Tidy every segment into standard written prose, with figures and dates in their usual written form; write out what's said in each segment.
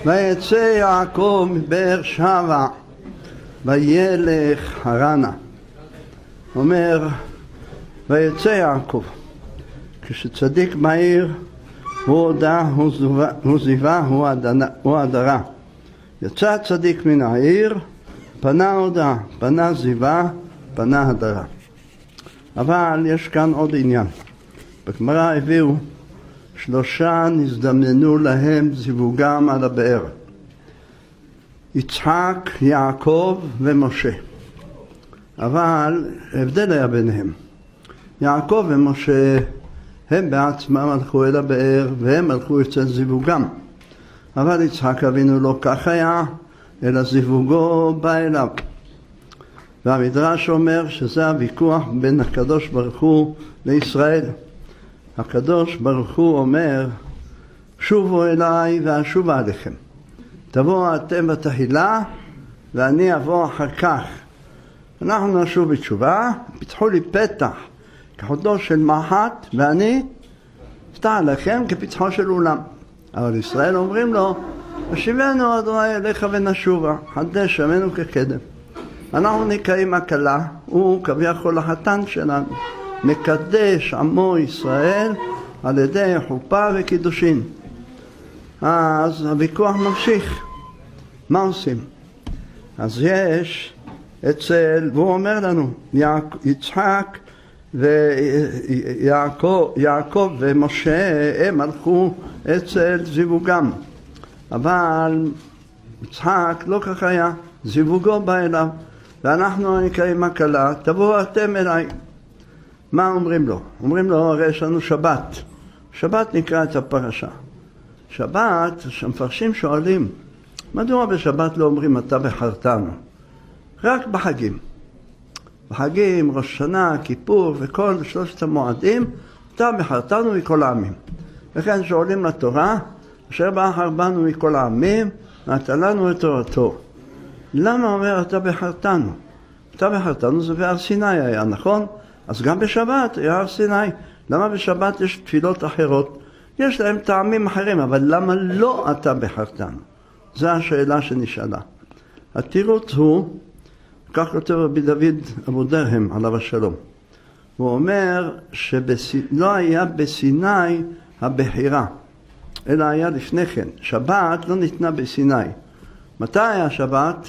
ויצא יעקב מבאר שבע וילך הרנה. אומר ויצא יעקב, כשצדיק מהיר הוא הודע, הוא זיווה, הוא הדרה. יצא צדיק מן העיר, פנה הודעה, פנה זיווה, פנה הדרה. אבל יש כאן עוד עניין. בגמרא הביאו 3 נזדמנו להם זיווגם על הבאר: יצחק, יעקב ומשה. אבל הבדל היה ביניהם. יעקב ומשה הם בעצמם הלכו אל הבאר והם הלכו אצל זיווגם. אבל יצחק אבינו לא כך היה, אלא זיווגו בא אליו. והמדרש אומר שזה הוויכוח בין הקדוש ברוך הוא לישראל. הקדוש ברוך הוא אומר, שובו אליי ואשובה עליכם. תבואו אתם בתחילה ואני אבוא אחר כך. אנחנו נשוב בתשובה, פתחו לי פתח כחודו של מחט ואני אפתח לכם כפתחו של אולם. אבל ישראל אומרים לו, השיבנו אדוני אליך ונשובה, חדש ימינו כקדם. אנחנו נקיים הקלה, הוא כביכול החתן שלנו, מקדש עמו ישראל על ידי חופה וקידושין. אז הוויכוח ממשיך. מה עושים? אז יש והוא אומר לנו, יצחק ויעקב ומשה הם הלכו אצל זיווגם. אבל יצחק לא כך היה, זיווגו בא אליו, ואנחנו נקיים הקלה, תבואו אתם אליי. מה אומרים לו? אומרים לו, הרי יש לנו שבת. שבת נקרא את הפרשה. שבת, שמפרשים שואלים, מדוע בשבת לא אומרים אתה בחרתנו? רק בחגים. בחגים, ראש שנה, כיפור וכל 3 המועדים, אתה בחרתנו מכל העמים. וכן שואלים לתורה, אשר בחר בנו מכל העמים, נתן לנו את תורתו. למה אומר אתה בחרתנו? אתה בחרתנו זה בהר סיני היה, נכון? אז גם בשבת היה הר סיני. למה בשבת יש תפילות אחרות? יש להם טעמים אחרים, אבל למה לא אתה בחרתנו? זו השאלה שנשאלה. התירוץ הוא, כך כותב רבי דוד אבו דרהם עליו השלום. הוא אומר שלא היה בסיני הבחירה, אלא היה לפני כן. שבת לא ניתנה בסיני. מתי היה שבת?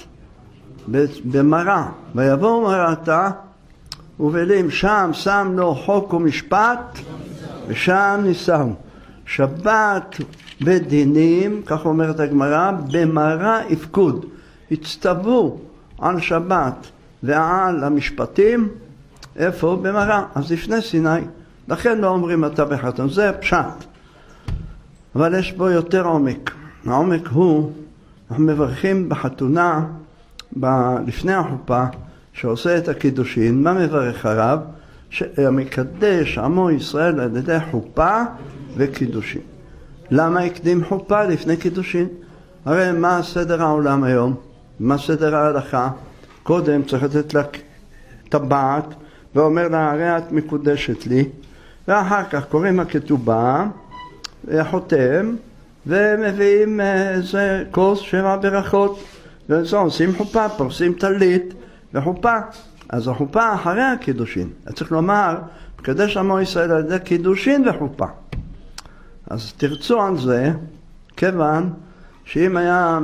במראה. ויבואו מראתה ובלים, שם שם לו חוק ומשפט ושם ניסהו. שבת בדינים, כך אומרת הגמרא, במראה יפקוד. הצטוו על שבת ועל המשפטים, איפה? במראה. אז לפני סיני. לכן לא אומרים אתה בחרתנו, זה פשט. אבל יש בו יותר עומק. העומק הוא, אנחנו מברכים בחתונה, לפני החופה, שעושה את הקידושין. מה מברך הרב? שמקדש עמו ישראל על ידי חופה וקידושין. למה הקדים חופה לפני קידושין? הרי מה סדר העולם היום? מה סדר ההלכה? קודם צריך לתת לה טבעת ואומר לה הרי את מקודשת לי, ואחר כך קוראים הכתובה חותם ומביאים איזה כוס 7 ברכות וזה עושים חופה, פורסים טלית וחופה. אז החופה אחרי הקידושין. צריך לומר מקדש עמו ישראל על ידי קידושין וחופה. אז תרצו על זה, כיוון שאם היה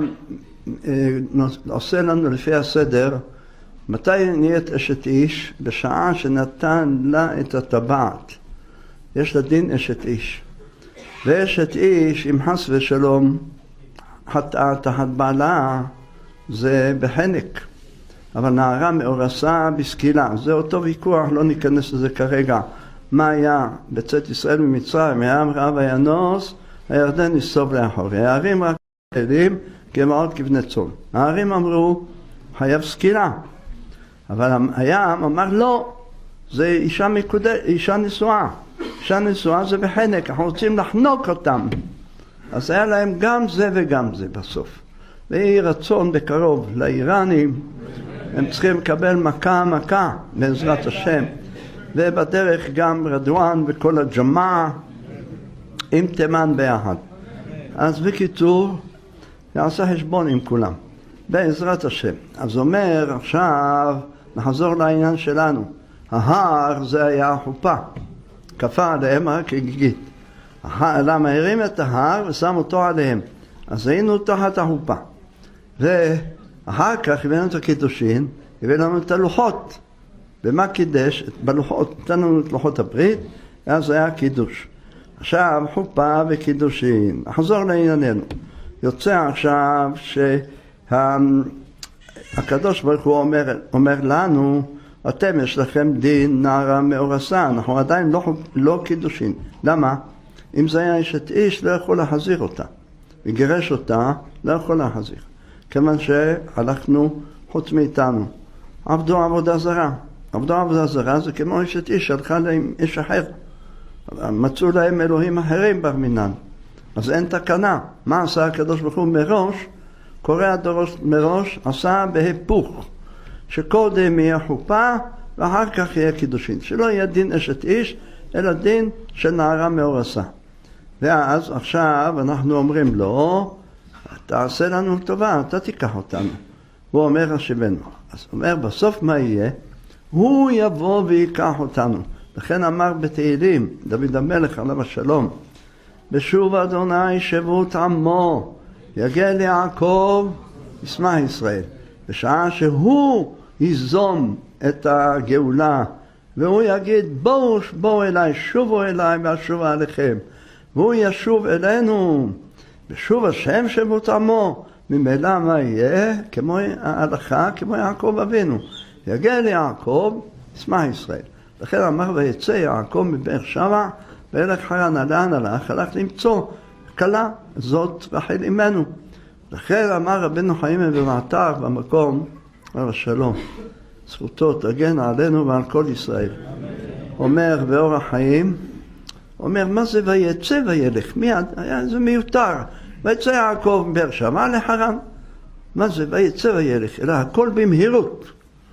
עושה לנו לפי הסדר, מתי נהיית אשת איש? בשעה שנתן לה את הטבעת. יש לה דין אשת איש. ואשת איש, אם חס ושלום, חטאה תחת בעלה, זה בחנק. אבל נערה מאורסה בסקילה. זה אותו ויכוח, לא ניכנס לזה כרגע. מה היה בצאת ישראל ממצרים? הים רעב וינוס, הירדן נסוב לאחור. הערים רק אלים כמעות כבני צאן. הערים אמרו, חייב סקילה. אבל הים אמר לא, זה אישה נשואה. אישה נשואה זה בחנק, אנחנו רוצים לחנוק אותם. אז היה להם גם זה וגם זה בסוף. ויהי רצון בקרוב לאיראנים, הם צריכים לקבל מכה בעזרת השם. ובדרך גם רדואן וכל הג'מעה עם תימן ביחד. אז בקיצור, יעשה חשבון עם כולם, בעזרת השם. אז אומר עכשיו, נחזור לעניין שלנו. ההר זה היה החופה, כפה עליהם הר כגיגית. למה הרים את ההר ושם אותו עליהם, אז היינו תחת החופה. ואחר כך הבאנו את הקידושין, הבאנו את הלוחות. ומה קידש? בלוחות, נתנו את לוחות הברית, אז זה היה קידוש. עכשיו חופה וקידושין. נחזור לענייננו. יוצא עכשיו שהקדוש ברוך הוא אומר לנו, אתם יש לכם דין נערה מאורסה, אנחנו עדיין לא קידושין. למה? אם זה היה אשת איש לא יכול להחזיר אותה, וגירש אותה לא יכול להחזיר, כיוון שהלכנו חוץ מאיתנו. עבדו עבודה זרה. עבדו עבודה זרה זה כמו אשת איש, הלכה להם איש אחר. מצאו להם אלוהים אחרים בר מינן. אז אין תקנה. מה עשה הקדוש ברוך הוא מראש? קורא הדורות מראש, עשה בהיפוך. שקודם יהיה חופה ואחר כך יהיה קידושין. שלא יהיה דין אשת איש, אלא דין של נערה מאורסה. ואז עכשיו אנחנו אומרים לו, תעשה לנו טובה, אתה תיקח אותנו. הוא אומר השבנו. אז הוא אומר בסוף מה יהיה? הוא יבוא ויקח אותנו. לכן אמר בתהילים, דוד המלך עליו השלום, בשוב אדוני שבות עמו, יגע ליעקב ישמח ישראל. בשעה שהוא ייזום את הגאולה, והוא יגיד בואו אליי, שובו אליי ואשוב עליכם. והוא ישוב אלינו, בשוב השם שבות עמו. ממילא מה יהיה? כמו ההלכה, כמו יעקב אבינו. יגע ליעקב ישמח ישראל. לכן אמר ויצא יעקב מבאר שבע וילך חרן. לאן הלך? הלך למצוא כלה, זאת רחל אמנו. לכן אמר רבנו חיים במעתר במקום, אמר השלום, זכותו תגן עלינו ועל כל ישראל. אומר באור החיים, אומר מה זה ויצא וילך? מיד, זה מיותר. ויצא יעקב מבאר שבע לחרן. מה זה ויצא וילך? אלא הכל במהירות.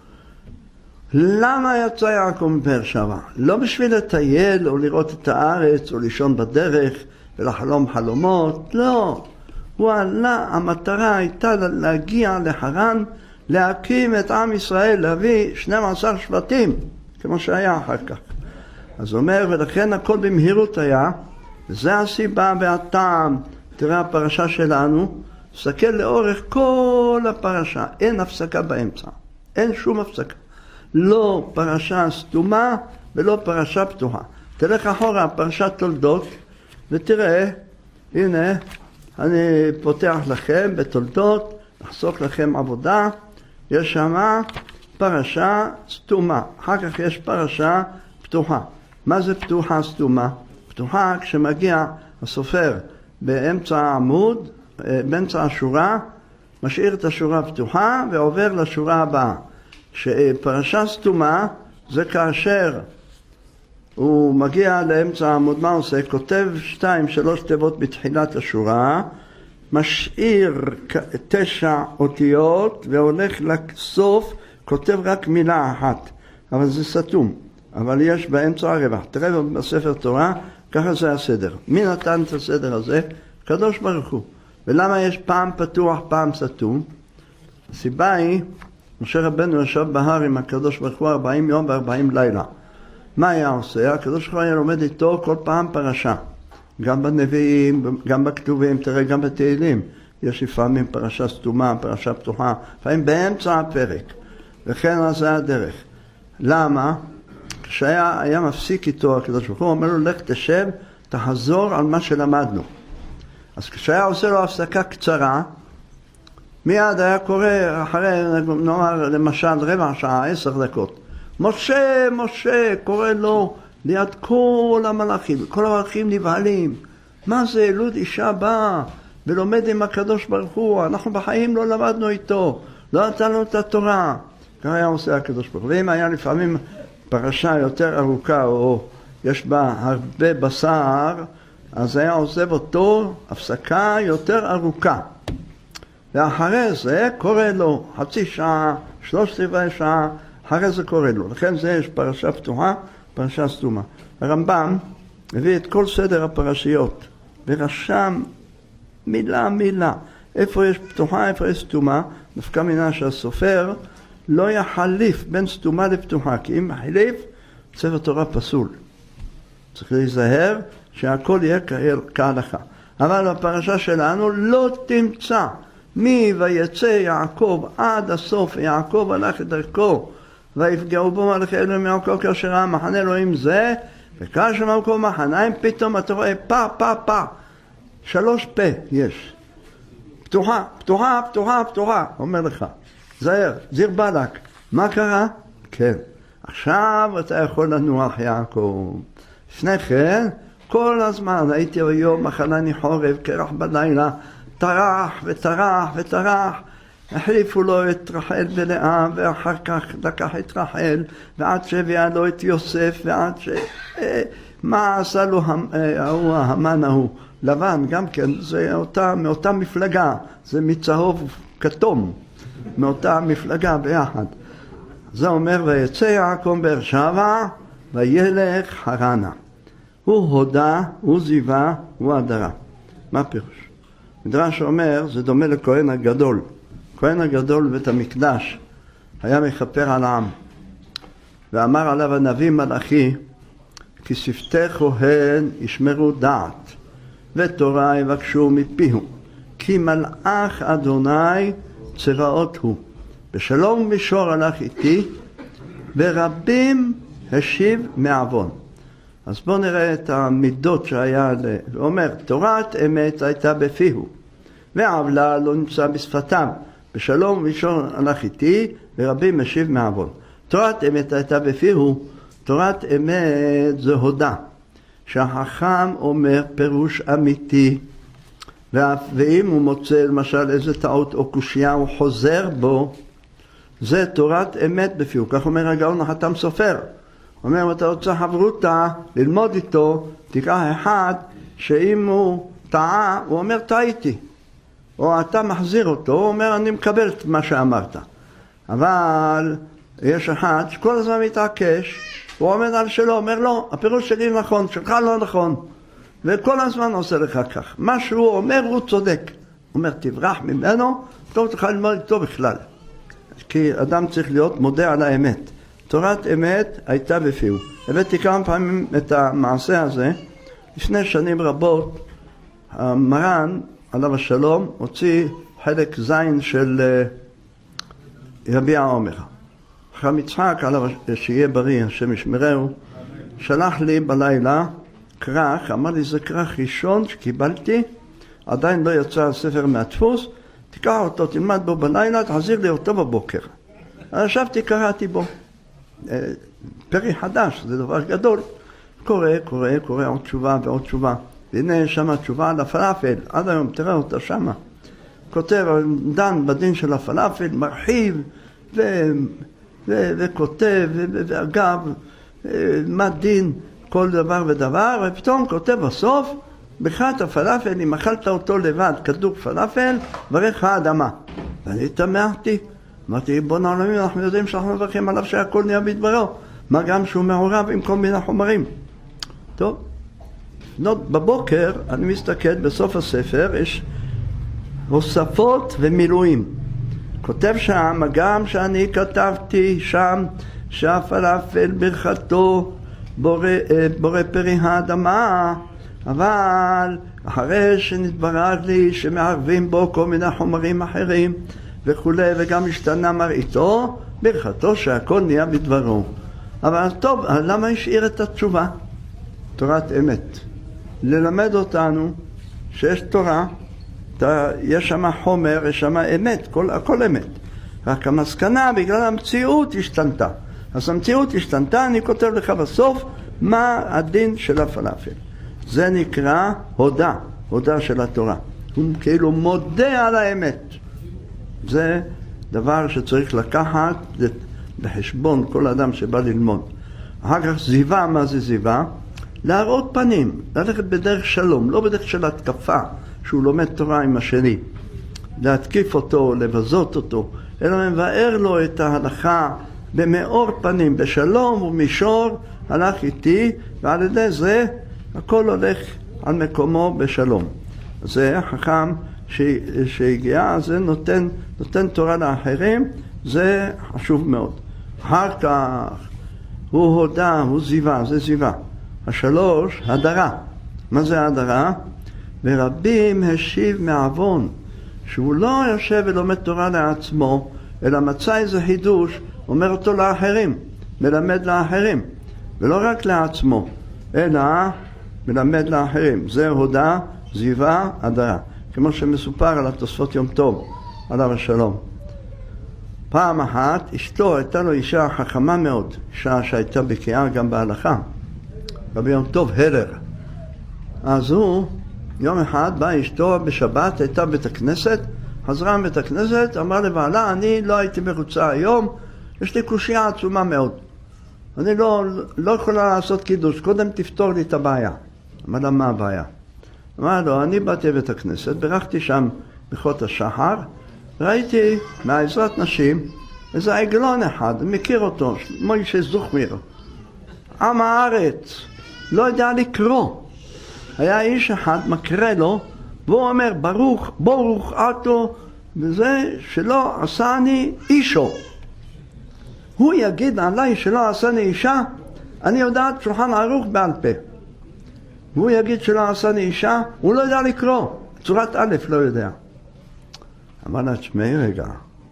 למה יצא יעקב מבאר שבע? לא בשביל לטייל או לראות את הארץ או לישון בדרך ולחלום חלומות, לא. הוא עלה, המטרה הייתה להגיע לחרן, להקים את עם ישראל, להביא 12 שבטים, כמו שהיה אחר כך. אז הוא אומר, ולכן הכל במהירות היה, וזה הסיבה והטעם. תראה הפרשה שלנו, תסתכל לאורך כל הפרשה, אין הפסקה באמצע, אין שום הפסקה. לא פרשה סתומה ולא פרשה פתוחה. תלך אחורה, פרשת תולדות, ותראה, הנה, אני פותח לכם בתולדות, נחסוך לכם עבודה, יש שם פרשה סתומה, אחר כך יש פרשה פתוחה. מה זה פתוחה סתומה? פתוחה כשמגיע הסופר באמצע העמוד, באמצע השורה, משאיר את השורה פתוחה ועובר לשורה הבאה. שפרשה סתומה זה כאשר הוא מגיע לאמצע העמוד, מה עושה? כותב 2-3 תיבות בתחילת השורה, משאיר 9 אותיות והולך לסוף, כותב רק מילה אחת, אבל זה סתום, אבל יש באמצע הרווח. תראה בספר תורה, ככה זה הסדר. מי נתן את הסדר הזה? קדוש ברוך הוא. ולמה יש פעם פתוח פעם סתום? הסיבה היא, משה רבנו ישב בהר עם הקדוש ברוך הוא 40 יום ו40 לילה. מה היה עושה? הקדוש ברוך הוא היה לומד איתו כל פעם פרשה. גם בנביאים, גם בכתובים, תראה גם בתהילים. יש לפעמים פרשה סתומה, פרשה פתוחה, לפעמים באמצע הפרק. וכן אז זה הדרך. למה? כשהיה מפסיק איתו הקדוש ברוך הוא, אומר לו לך תשב, תחזור על מה שלמדנו. אז כשהיה עושה לו הפסקה קצרה, מיד היה קורא אחרי, נאמר למשל רבע שעה, 10 דקות. משה, משה, קורא לו ליד כל המלאכים. כל המלאכים נבהלים. מה זה? אלוד אישה באה ולומד עם הקדוש ברוך הוא. אנחנו בחיים לא למדנו איתו. לא נתנו את התורה. כך היה עושה הקדוש ברוך הוא. ואם היה לפעמים פרשה יותר ארוכה או יש בה הרבה בשר, אז היה עוזב אותו הפסקה יותר ארוכה. ואחרי זה קורא לו חצי שעה, 3/4 שעה, אחרי זה קורא לו. לכן זה יש פרשה פתוחה, פרשה סתומה. הרמב"ם הביא את כל סדר הפרשיות, ורשם מילה מילה. איפה יש פתוחה, איפה יש סתומה. נפקא מינה שהסופר לא יחליף בין סתומה לפתוחה, כי אם מחליף, ספר תורה פסול. צריך להיזהר שהכל יהיה כהלכה. אבל בפרשה שלנו לא תמצא ויצא יעקב עד הסוף, יעקב הלך את דרכו, ויפגעו בו מלכי אלוהים מיעקב כאשר ראה מחנה אלוהים זה, וכאשר במקום מחניים פתאום אתה רואה פה, 3 פה יש. פתוחה, פתוחה, פתוחה, פתוחה, אומר לך. זהר, זיר בלק. מה קרה? כן. עכשיו אתה יכול לנוח יעקב. לפני כן, כל הזמן הייתי היום מחלני חורב, קרח בלילה, טרח וטרח וטרח. החליפו לו את רחל ולאה, ואחר כך לקח את רחל, ועד שהביאה לו את יוסף, ועד מה עשה לו המן ההוא? לבן גם כן, זה מאותה מפלגה, זה מצהוב כתום, מאותה מפלגה ביחד. זה אומר, ויצא יעקב באר שבע, וילך חרנה. הוא הודה, הוא זיווה, הוא הדרה. מה פירוש? מדרש אומר, זה דומה לכהן הגדול. כהן הגדול בבית המקדש היה מכפר על העם. ואמר עליו הנביא מלאכי, כי שפתי כהן ישמרו דעת, ותורה יבקשו מפיהו. כי מלאך אדוני צבאות הוא. בשלום מישור הלך איתי, ורבים השיב מעוון. אז בואו נראה את המידות שהיה, הוא אומר, תורת אמת הייתה בפיהו, ועוולה לא נמצא בשפתיו. בשלום מישור הלך איתי, ורבים השיב מעוון. תורת אמת הייתה בפיהו, תורת אמת זה הודה. שהחכם אומר פירוש אמיתי, ואם הוא מוצא למשל איזה טעות או קושיה, הוא חוזר בו, זה תורת אמת בפיהו. כך אומר הגאון החתם סופר. אומר, אם אתה רוצה חברותה, ללמוד איתו, תיקח אחד שאם הוא טעה, הוא אומר טעיתי. או אתה מחזיר אותו, הוא אומר אני מקבל את מה שאמרת. אבל יש אחד שכל הזמן מתעקש, הוא עומד על שלו, אומר לא, הפירוש שלי נכון, שלך לא נכון. וכל הזמן עושה לך כך. מה שהוא אומר הוא צודק. הוא אומר תברח ממנו, טוב תוכל ללמוד איתו בכלל. כי אדם צריך להיות מודה על האמת. תורת אמת הייתה בפיהו. הבאתי כמה פעמים את המעשה הזה. לפני שנים רבות, המרן עליו השלום הוציא חלק זין של רבי העומר. חכם יצחק עליו שיהיה בריא, השם ישמרהו, שלח לי בלילה כרך, אמר לי זה כרך ראשון שקיבלתי, עדיין לא יצא הספר מהדפוס, תיקח אותו, תלמד בו בלילה, תחזיר לי אותו בבוקר. ישבתי, קראתי בו. פרי חדש, זה דבר גדול. קורא עוד תשובה ועוד תשובה. והנה שמה תשובה על הפלאפל, עד היום תראה אותה שמה. כותב, דן בדין של הפלאפל, מרחיב וכותב, ואגב, מה דין כל דבר ודבר, ופתאום כותב בסוף, בחת הפלאפל, אם אכלת אותו לבד, כדור פלאפל, ברך האדמה. ואני תמהתי, אמרתי, בוא העולמים, אנחנו יודעים שאנחנו מברכים עליו שהכל נהיה בדברו, מה גם שהוא מעורב עם כל מיני חומרים. טוב, בבוקר אני מסתכל, בסוף הספר יש הוספות ומילואים. כותב שם, גם שאני כתבתי שם, שהפלאפל ברכתו בורא פרי האדמה, אבל אחרי שנתברר לי שמערבים בו כל מיני חומרים אחרים וכו', וגם השתנה מראיתו, ברכתו שהכל נהיה בדברו. אבל טוב, למה השאיר את התשובה? תורת אמת. ללמד אותנו שיש תורה, יש שם חומר, יש שם אמת, הכל אמת. רק המסקנה בגלל המציאות השתנתה. אז המציאות השתנתה, אני כותב לך בסוף מה הדין של הפלאפל. זה נקרא הודה של התורה. הוא כאילו מודה על האמת. זה דבר שצריך לקחת בחשבון כל אדם שבא ללמוד. אחר כך זיווה, מה זה זיווה? להראות פנים, ללכת בדרך שלום, לא בדרך של התקפה, שהוא לומד תורה עם השני. להתקיף אותו, לבזות אותו, אלא מבאר לו את ההלכה במאור פנים, בשלום ומישור, הלך איתי, ועל ידי זה הכל הולך על מקומו בשלום. זה חכם שהגיע, זה נותן תורה לאחרים, זה חשוב מאוד. אחר כך הוא הודה, הוא זיווה, זה זיווה. השלוש, הדרה. מה זה הדרה? ורבים השיב מעוון, שהוא לא יושב ולומד תורה לעצמו, אלא מצא איזה חידוש, אומר אותו לאחרים, מלמד לאחרים, ולא רק לעצמו, אלא מלמד לאחרים. זה הודה, זיווה, הדרה. כמו שמסופר על התוספות יום טוב, עליו השלום. פעם אחת, אשתו הייתה לו אישה חכמה מאוד, אישה שהייתה בקיאה גם בהלכה, רבי יום טוב הלר. אז הוא, יום אחד בא אשתו בשבת, הייתה בית הכנסת, חזרה מבית הכנסת, אמרה לבעלה, אני לא הייתי מרוצה היום, יש לי קושיה עצומה מאוד. אני לא יכולה לעשות קידוש, קודם תפתור לי את הבעיה. אמר לה, מה הבעיה? אמר לו, אני באתי לבית הכנסת, בירכתי שם ברכות השחר, ראיתי מעזרת נשים איזה עגלון אחד, מכיר אותו, מוישה זוכמיר, עם הארץ, לא יודע לקרוא. היה איש אחד מקרא לו, והוא אומר, ברוך אתו, וזה שלא עשני אישו. הוא יגיד עליי שלא עשני אישה, אני יודעת שולחן ערוך בעל פה. והוא יגיד שלא עשני אישה, הוא לא יודע לקרוא, צורת א' לא יודע. אמר לה, תשמעי רגע,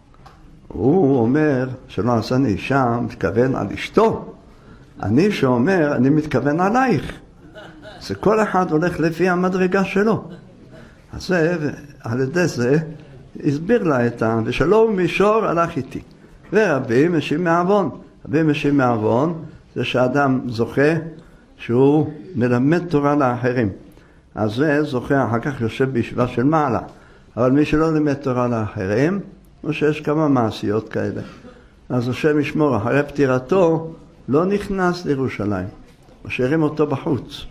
הוא אומר שלא עשני אישה, מתכוון על אשתו. אני שאומר, אני מתכוון עלייך. זה כל אחד הולך לפי המדרגה שלו. אז זה, על ידי זה, הסביר לה את ושלום מישור הלך איתי. ורבי משיב מעוון. רבי משיב מעוון זה שאדם זוכה שהוא מלמד תורה לאחרים. אז זה זוכה, אחר כך יושב בישיבה של מעלה. אבל מי שלא לימד תורה לאחרים, או שיש כמה מעשיות כאלה. אז השם ישמור, אחרי פטירתו, לא נכנס לירושלים. משאירים אותו בחוץ.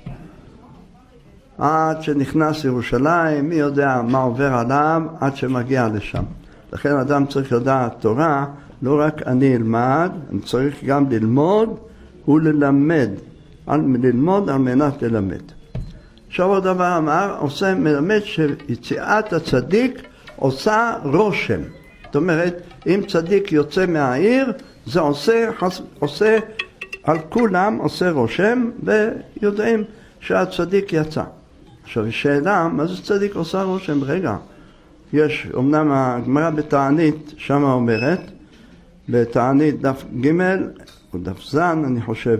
עד שנכנס לירושלים, מי יודע מה עובר עליו, עד שמגיע לשם. לכן אדם צריך לדעת תורה, לא רק אני אלמד, אני צריך גם ללמוד וללמד. ללמוד על מנת ללמד. עכשיו עוד דבר אמר, מלמד שיציאת הצדיק עושה רושם. זאת אומרת, אם צדיק יוצא מהעיר, זה עושה על כולם, עושה רושם, ויודעים שהצדיק יצא. עכשיו, שאלה, מה זה צדיק עושה רושם? רגע, יש, אמנם הגמרא בתענית, שמה אומרת, בתענית דף ג' או דף זן, אני חושב,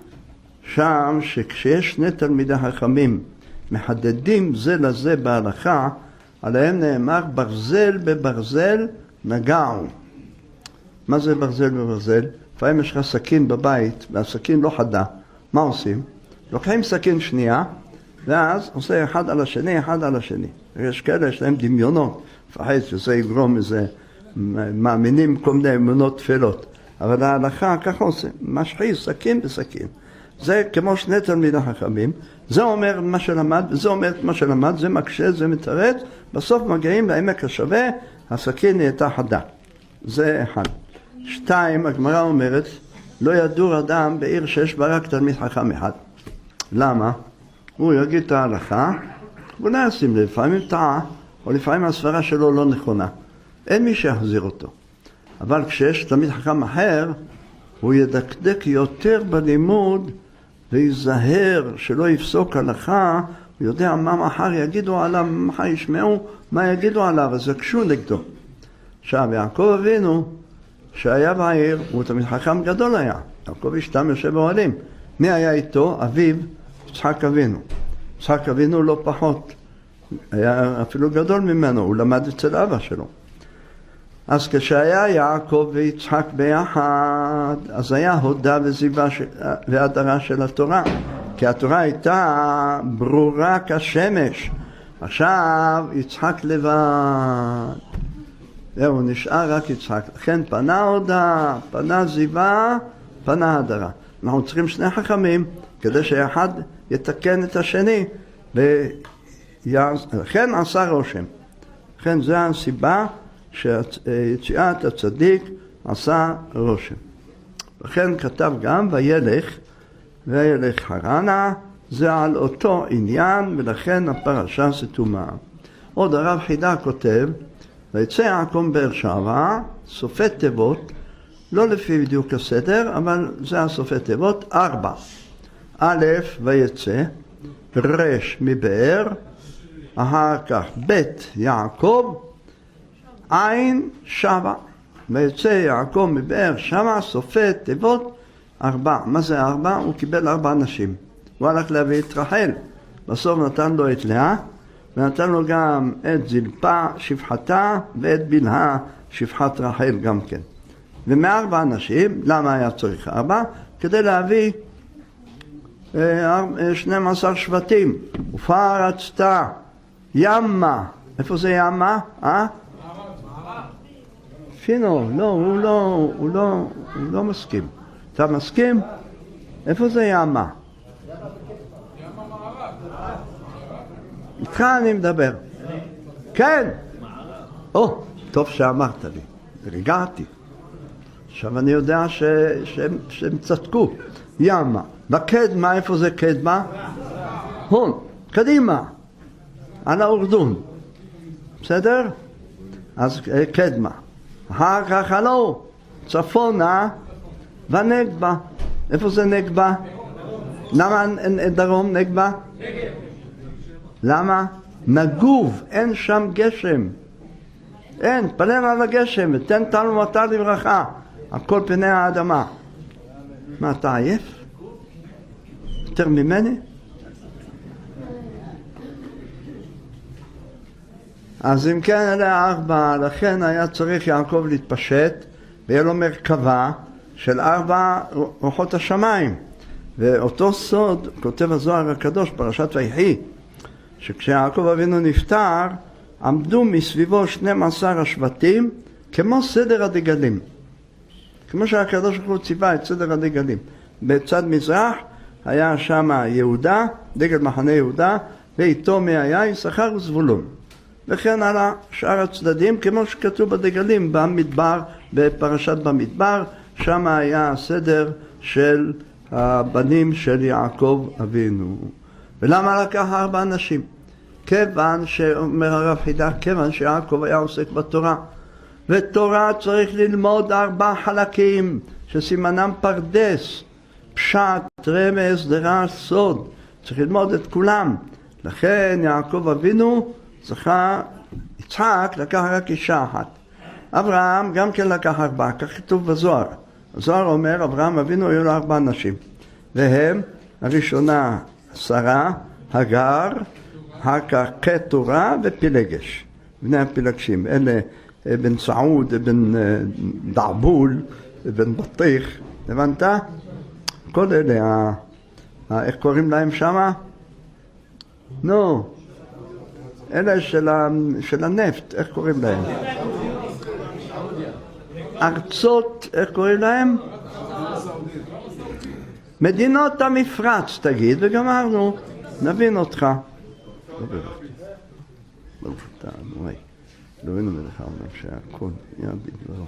שם שכשיש שני תלמידי חכמים מחדדים זה לזה בהלכה, עליהם נאמר ברזל בברזל נגעו. מה זה ברזל בברזל? לפעמים יש לך סכין בבית והסכין לא חדה, מה עושים? לוקחים סכין שנייה ואז עושה אחד על השני, אחד על השני. יש כאלה, יש להם דמיונות, לפחד שזה יגרום איזה, מאמינים כל מיני אמונות תפלות. אבל ההלכה ככה עושה, משחיז סכין בסכין. זה כמו שני תלמידי חכמים, זה אומר מה שלמד, וזה אומר מה שלמד, זה מקשה, זה מתרץ, בסוף מגיעים לעמק השווה, הסכין נהייתה חדה. זה אחד. 2, הגמרא אומרת, לא ידור אדם בעיר שיש בה רק תלמיד חכם אחד. למה? הוא יגיד את ההלכה, הוא לא ישים לב, לפעמים טעה, או לפעמים הסברה שלו לא נכונה. אין מי שיחזיר אותו. אבל כשיש תלמיד חכם אחר, הוא ידקדק יותר בלימוד ויזהר שלא יפסוק הלכה, הוא יודע מה מחר יגידו עליו, מחר ישמעו מה יגידו עליו, אז יקשו נגדו. עכשיו, יעקב אבינו, שהיה בעיר, הוא תלמיד חכם גדול היה. יעקב אשתם יושב באוהלים. מי היה איתו? אביו, יצחק אבינו. יצחק אבינו לא פחות, היה אפילו גדול ממנו, הוא למד אצל אבא שלו. אז כשהיה יעקב ויצחק ביחד, אז היה הודה וזיווה והדרה של התורה. כי התורה הייתה ברורה כשמש. עכשיו יצחק לבד. זהו, נשאר רק יצחק. לכן פנה הודה, פנה זיווה, פנה הדרה. אנחנו צריכים שני חכמים, כדי שאחד יתקן את השני. לכן עשה רושם. לכן זו הסיבה שיציאת הצדיק עשה רושם. לכן כתב גם וילך חרנה, זה על אותו עניין, ולכן הפרשה סתומה. עוד הרב חידה כותב, ויצא יעקב מבאר שבע, סופי תיבות, לא לפי בדיוק הסדר, אבל זה הסופי תיבות, 4. א' ויצא, ר' מבאר, אחר כך ב' יעקב, עין שבע. ויצא יעקב מבאר שבע, סופי תיבות, 4. מה זה 4? הוא קיבל 4 נשים. הוא הלך להביא את רחל. בסוף נתן לו את לאה, ונתן לו גם את זלפה, שפחתה, ואת בלהה, שפחת רחל גם כן. ו4 נשים, למה היה צריך 4? כדי להביא 12 שבטים. ופרצת ימה. איפה זה ימה? פינו, לא, הוא לא מסכים. אתה מסכים? איפה זה ימה? איתך אני מדבר. כן. טוב שאמרת לי. רגעתי. עכשיו אני יודע שהם צדקו. ימה. בקדמה, איפה זה קדמה? הון. קדימה. על האורדון. בסדר? אז קדמה. אחר כך הלא. צפונה ונגבה. איפה זה נגבה? למה דרום נגבה? למה? נגוב, אין שם גשם. אין, פלל על הגשם, ותן תנו מטר לברכה, על כל פני האדמה. מה, אתה עייף? יותר ממני? אז אם כן, אלה 4, לכן היה צריך יעקב להתפשט, ויהיה לו מרכבה של 4 רוחות השמיים. ואותו סוד כותב הזוהר הקדוש, פרשת ויחי, שכשיעקב אבינו נפטר, עמדו מסביבו 12 השבטים, כמו סדר הדגלים. כמו שהקדוש ברוך הוא ציווה את סדר הדגלים. בצד מזרח היה שם יהודה, דגל מחנה יהודה, ואיתו מי היה? יששכר וזבולון. וכן על שאר הצדדים, כמו שכתוב בדגלים במדבר, בפרשת במדבר, שם היה הסדר של הבנים של יעקב אבינו. ולמה לקח 4 אנשים? כיוון שאומר הרב חידה, כיוון שיעקב היה עוסק בתורה. ותורה צריך ללמוד 4 חלקים, שסימנם פרדס, פשט, רמז, דרש, סוד. צריך ללמוד את כולם. לכן יעקב אבינו זכה, יצחק לקח רק אישה אחת. אברהם גם כן לקח 4, כך כתוב בזוהר. הזוהר אומר, אברהם אבינו היו לו 4 נשים. והם, הראשונה שרה, הגר, אחר כך קטורה ופילגש. בני הפילגשים. אלה בן סעוד, בן דעבול, בן בטיח. הבנת? כל אלה, איך קוראים להם שמה? נו. אלה של הנפט, איך קוראים להם? ארצות, איך קוראים להם? מדינות המפרץ, תגיד, וגמרנו, נבין אותך. ברוך אתה, נוראי. אלוהינו מלך העולם שהכל יעביד לו.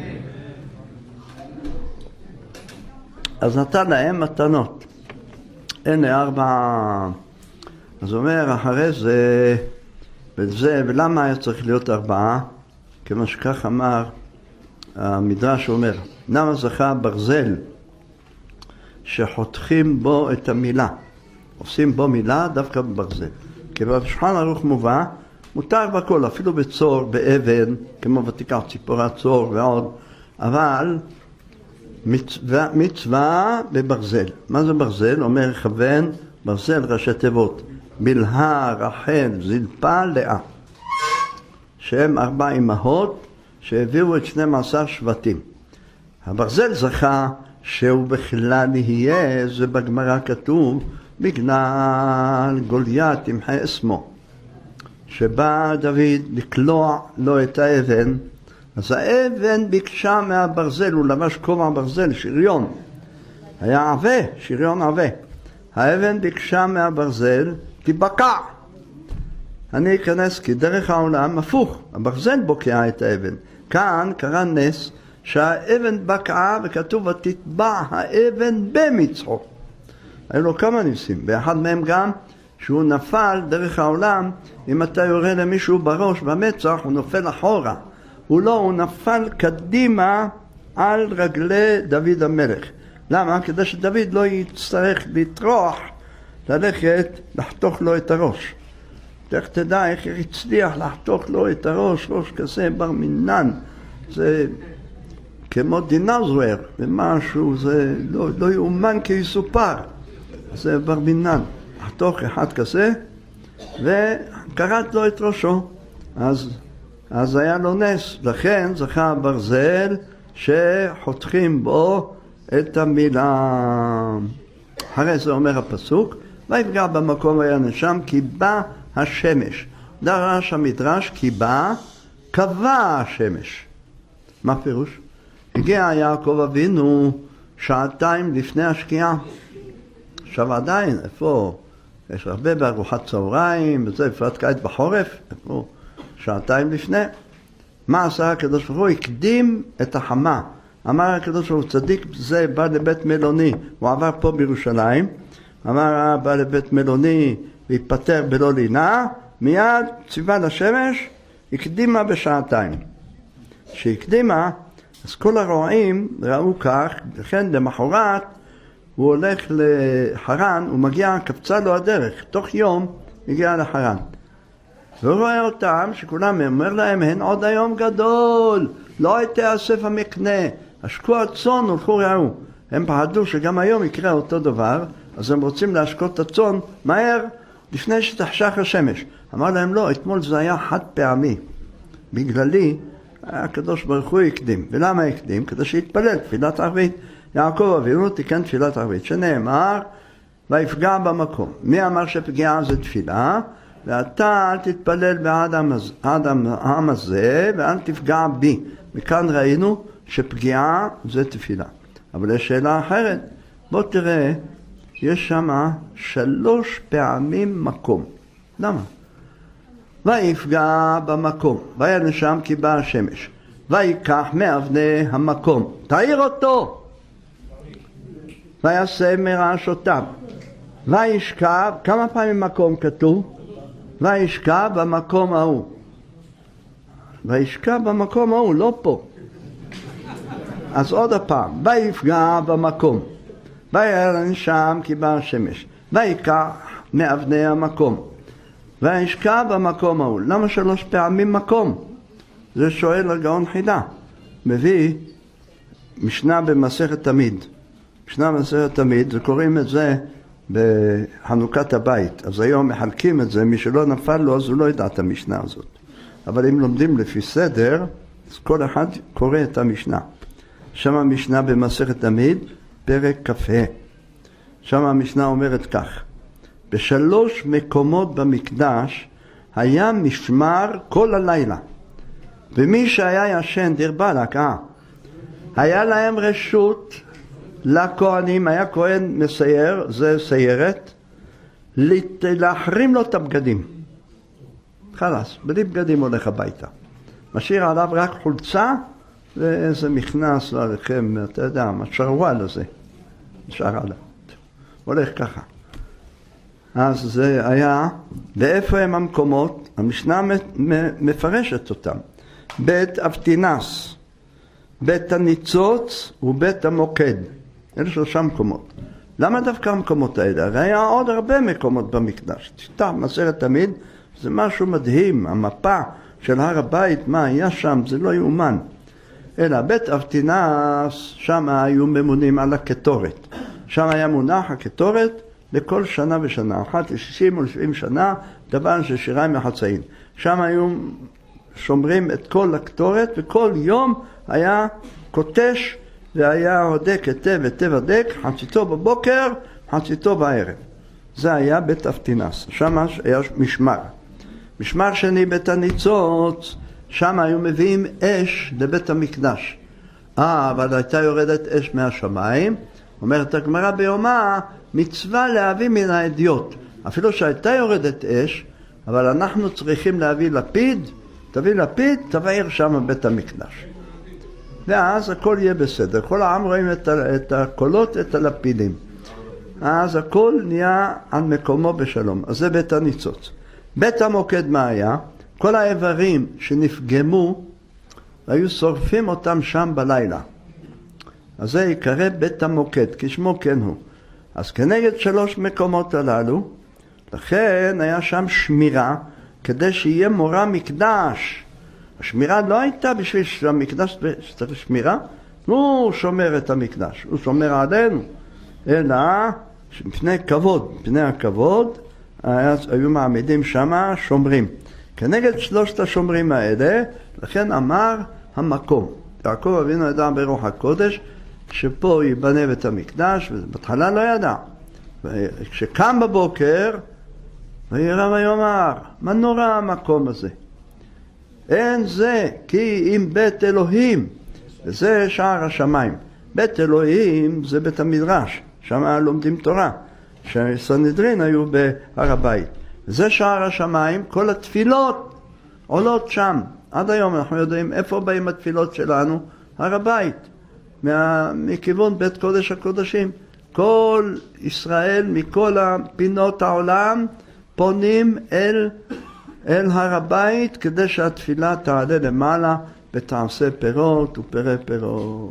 אז נתן להם מתנות. הנה 4. אז אומר, אחרי זה, ולמה היה צריך להיות 4? כמו שכך אמר המדרש אומר, למה זכה ברזל שחותכים בו את המילה, עושים בו מילה דווקא בברזל. כי בשולחן ערוך מובא, מותר בכל, אפילו בצור, באבן, כמו ותיקח ציפורת צור ועוד, אבל מצווה בברזל. מה זה ברזל? אומר כוון, ברזל ראשי תיבות, בלהה, רחל, זלפה, לאה. שהם 4 אמהות שהביאו את 12 שבטים. הברזל זכה שהוא בכלל יהיה, זה בגמרא כתוב, בגלל גוליית עם חסמו. שבא דוד לקלוע לו את האבן, אז האבן ביקשה מהברזל, הוא לבש כובע ברזל, שריון. היה עבה, שריון עבה. האבן ביקשה מהברזל, תבקע. אני אכנס כי דרך העולם הפוך, הברזל בוקע את האבן. כאן קרה נס שהאבן בקעה וכתוב ותתבע האבן במצחו. היו לו כמה ניסים, באחד מהם גם שהוא נפל דרך העולם, אם אתה יורה למישהו בראש, במצח, הוא נופל אחורה. הוא נפל קדימה על רגלי דוד המלך. למה? כדי שדוד לא יצטרך לטרוח, ללכת, לחתוך לו את הראש. איך תדע איך הצליח לחתוך לו את הראש, ראש כזה בר מינן. זה כמו דינוזאור, ומשהו, זה לא יאומן כי יסופר. זה בר מינן. לחתוך אחד כזה, וקראת לו את ראשו. אז היה לו נס. לכן זכה ברזל שחותכים בו את המילה. הרי זה אומר הפסוק, ויפגע במקום ויענש שם כי בא השמש. דרש המדרש כי בא, קבע השמש. מה פירוש? הגיע יעקב אבינו שעתיים לפני השקיעה. עכשיו עדיין, איפה? יש הרבה בארוחת צהריים, וזה בפרט קיץ בחורף, איפה? שעתיים לפני. מה עשה הקדוש ברוך הוא? הקדים את החמה. אמר הקדוש ברוך הוא, צדיק זה בא לבית מלוני, הוא עבר פה בירושלים, אמר בא לבית מלוני והתפטר בלא לינה, מיד ציווה לשמש, הקדימה בשעתיים. שהקדימה, אז כל הרועים ראו כך, לכן למחרת הוא הולך לחרן, הוא מגיע, קפצה לו הדרך, תוך יום הגיע לחרן. והוא רואה אותם, שכולם אומר להם, הן עוד היום גדול, לא תאסף המקנה, השקו הצאן הולכו ראו. הם פחדו שגם היום יקרה אותו דבר, אז הם רוצים להשקות את הצאן מהר, לפני שתחשך השמש. אמר להם לא, אתמול זה היה חד פעמי. בגללי, הקדוש ברוך הוא הקדים. ולמה הקדים? כדי שיתפלל תפילת ערבית. יעקב אבינו תיקן תפילת ערבית, שנאמר, ויפגע במקום. מי אמר שפגיעה זה תפילה? ואתה אל תתפלל בעד העם הזה, ואל תפגע בי. מכאן ראינו שפגיעה זה תפילה. אבל יש שאלה אחרת. בוא תראה, יש שם 3 פעמים מקום. למה? ויפגע במקום, ויענש שם כי בא השמש, ויקח מאבני המקום, תאיר אותו, ויעשה מרעשותיו, וישכב, כמה פעמים מקום כתוב? וישכב במקום ההוא. וישכב במקום ההוא, לא פה. אז עוד הפעם, ויפגע במקום, ויענש שם כי בא השמש, ויקח מאבני המקום, וישכב במקום ההוא. למה 3 פעמים מקום? זה שואל הגאון חידה. מביא משנה במסכת תמיד. משנה במסכת תמיד, זה קוראים את זה בחנוכת הבית. אז היום מחלקים את זה, מי שלא נפל לו, אז הוא לא ידע את המשנה הזאת. אבל אם לומדים לפי סדר, אז כל אחד קורא את המשנה. שם המשנה במסכת תמיד, פרק כ"ה. שם המשנה אומרת כך, ב3 מקומות במקדש היה משמר כל הלילה, ומי שהיה ישן דיר בלק, היה להם רשות לכהנים, היה כהן מסייר, זה סיירת, להחרים לו את הבגדים. חלס, בלי בגדים הולך הביתה. משאיר עליו רק חולצה ואיזה מכנס עליכם, אתה יודע, השרוואל הזה, נשאר עליו. הולך ככה. אז זה היה, ואיפה הם המקומות? המשנה מפרשת אותם. בית אבטינס, בית הניצוץ ובית המוקד. אלה 3 מקומות. למה דווקא המקומות האלה? הרי היה עוד הרבה מקומות במקדש. תפתח מסכת תמיד, זה משהו מדהים. המפה של הר הבית, מה היה שם, זה לא יאומן. אלא בית אבטינס, שם היו ממונים על הקטורת. שם היה מונח הקטורת, לכל שנה ושנה, אחת ל60 או 70 שנה, דבר של שיריים מחצאין. שם היו שומרים את כל הקטורת, וכל יום היה קוטש, והיה הודק היטב הדק, חציתו בבוקר, חציתו בערב. זה היה בית אבטינס, שם היה משמר. משמר שני בית הניצוץ, שם היו מביאים אש לבית המקדש. אבל הייתה יורדת אש מהשמיים, אומרת הגמרא ביומא, מצווה להביא מן העדיות. אפילו שהייתה יורדת אש, אבל אנחנו צריכים להביא לפיד, תביא לפיד, תבעיר שם בית המקדש. ואז הכל יהיה בסדר. כל העם רואים את הקולות, את הלפידים. אז הכל נהיה על מקומו בשלום. אז זה בית הניצוץ. בית המוקד מה היה? כל האיברים שנפגמו, היו שורפים אותם שם בלילה. אז זה יקרא בית המוקד, כשמו כן הוא. אז כנגד 3 מקומות הללו, לכן היה שם שמירה, כדי שיהיה מורה מקדש. השמירה לא הייתה בשביל שהמקדש צריך שמירה, הוא שומר את המקדש, הוא שומר עלינו, אלא מפני כבוד, מפני הכבוד, היו מעמידים שם שומרים. כנגד 3 השומרים האלה, לכן אמר המקום. יעקב אבינו ידע ברוח הקודש, שפה ייבנה בית המקדש, ובהתחלה לא ידע. וכשקם בבוקר, וירא ויאמר, מה נורא המקום הזה? אין זה, כי אם בית אלוהים, וזה שער השמיים. בית אלוהים זה בית המדרש, שם לומדים תורה, שסנהדרין היו בהר הבית. זה שער השמיים, כל התפילות עולות שם. עד היום אנחנו יודעים איפה באים התפילות שלנו, הר הבית, מכיוון בית קודש הקודשים. כל ישראל מכל פינות העולם פונים אל הר הבית כדי שהתפילה תעלה למעלה ותעשה פירות ופרי פירות.